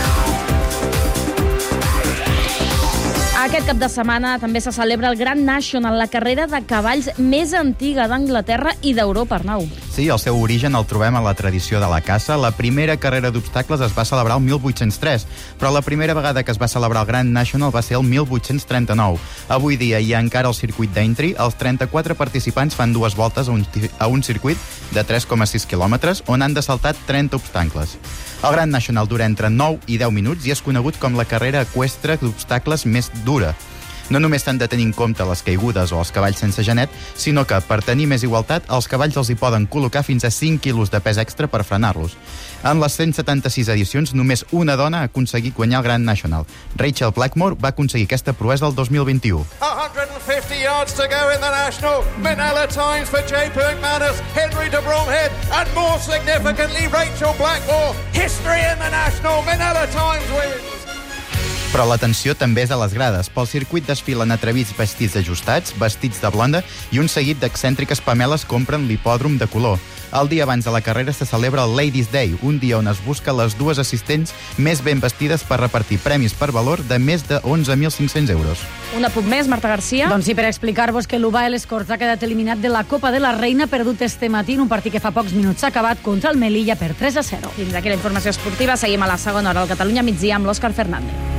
Speaker 4: Aquest cap de setmana també se celebra el Grand National, la carrera de cavalls més antiga d'Anglaterra i d'Europa, Arnau.
Speaker 15: Sí, el seu origen el trobem a la tradició de la caça. La primera carrera d'obstacles es va celebrar el 1803, però la primera vegada que es va celebrar el Grand National va ser el 1839. Avui dia hi ha encara el circuit d'Aintree. Els 34 participants fan 2 voltes a un circuit de 3,6 quilòmetres on han de saltar 30 obstacles. El Grand National dura entre 9 i 10 minuts i és conegut com la carrera eqüestre d'obstacles més dura. No només s'han de tenir en compte les caigudes o els cavalls sense genet, sinó que, per tenir més igualtat, els cavalls els hi poden col·locar fins a 5 quilos de pes extra per frenar-los. En les 176 edicions, només una dona ha aconseguit guanyar el Grand National. Rachel Blackmore va aconseguir aquesta proesa el 2021.
Speaker 7: 150 yards to go in the National. Minella Times for J.P. McManus, Henry de Bromhead, and more significantly, Rachel Blackmore. History in the National. Minella Times wins.
Speaker 15: Però l'atenció també és a les grades. Pel circuit desfilen atrevits vestits ajustats, vestits de blonda i un seguit d'excèntriques pameles compren l'hipòdrom de color. El dia abans de la carrera se celebra el Ladies' Day, un dia on es busca les 2 assistents més ben vestides per repartir premis per valor de més de 11.500 euros.
Speaker 4: Un apunt més, Marta Garcia.
Speaker 8: Doncs sí, per explicar-vos que l'Ubael Escorts ha quedat eliminat de la Copa de la Reina, perdut este matí en un partit que fa pocs minuts s'ha acabat contra el Melilla per 3-0.
Speaker 4: Fins aquí la informació esportiva. Seguim a la segona hora al Catalunya migdia amb l'Òscar Fernández.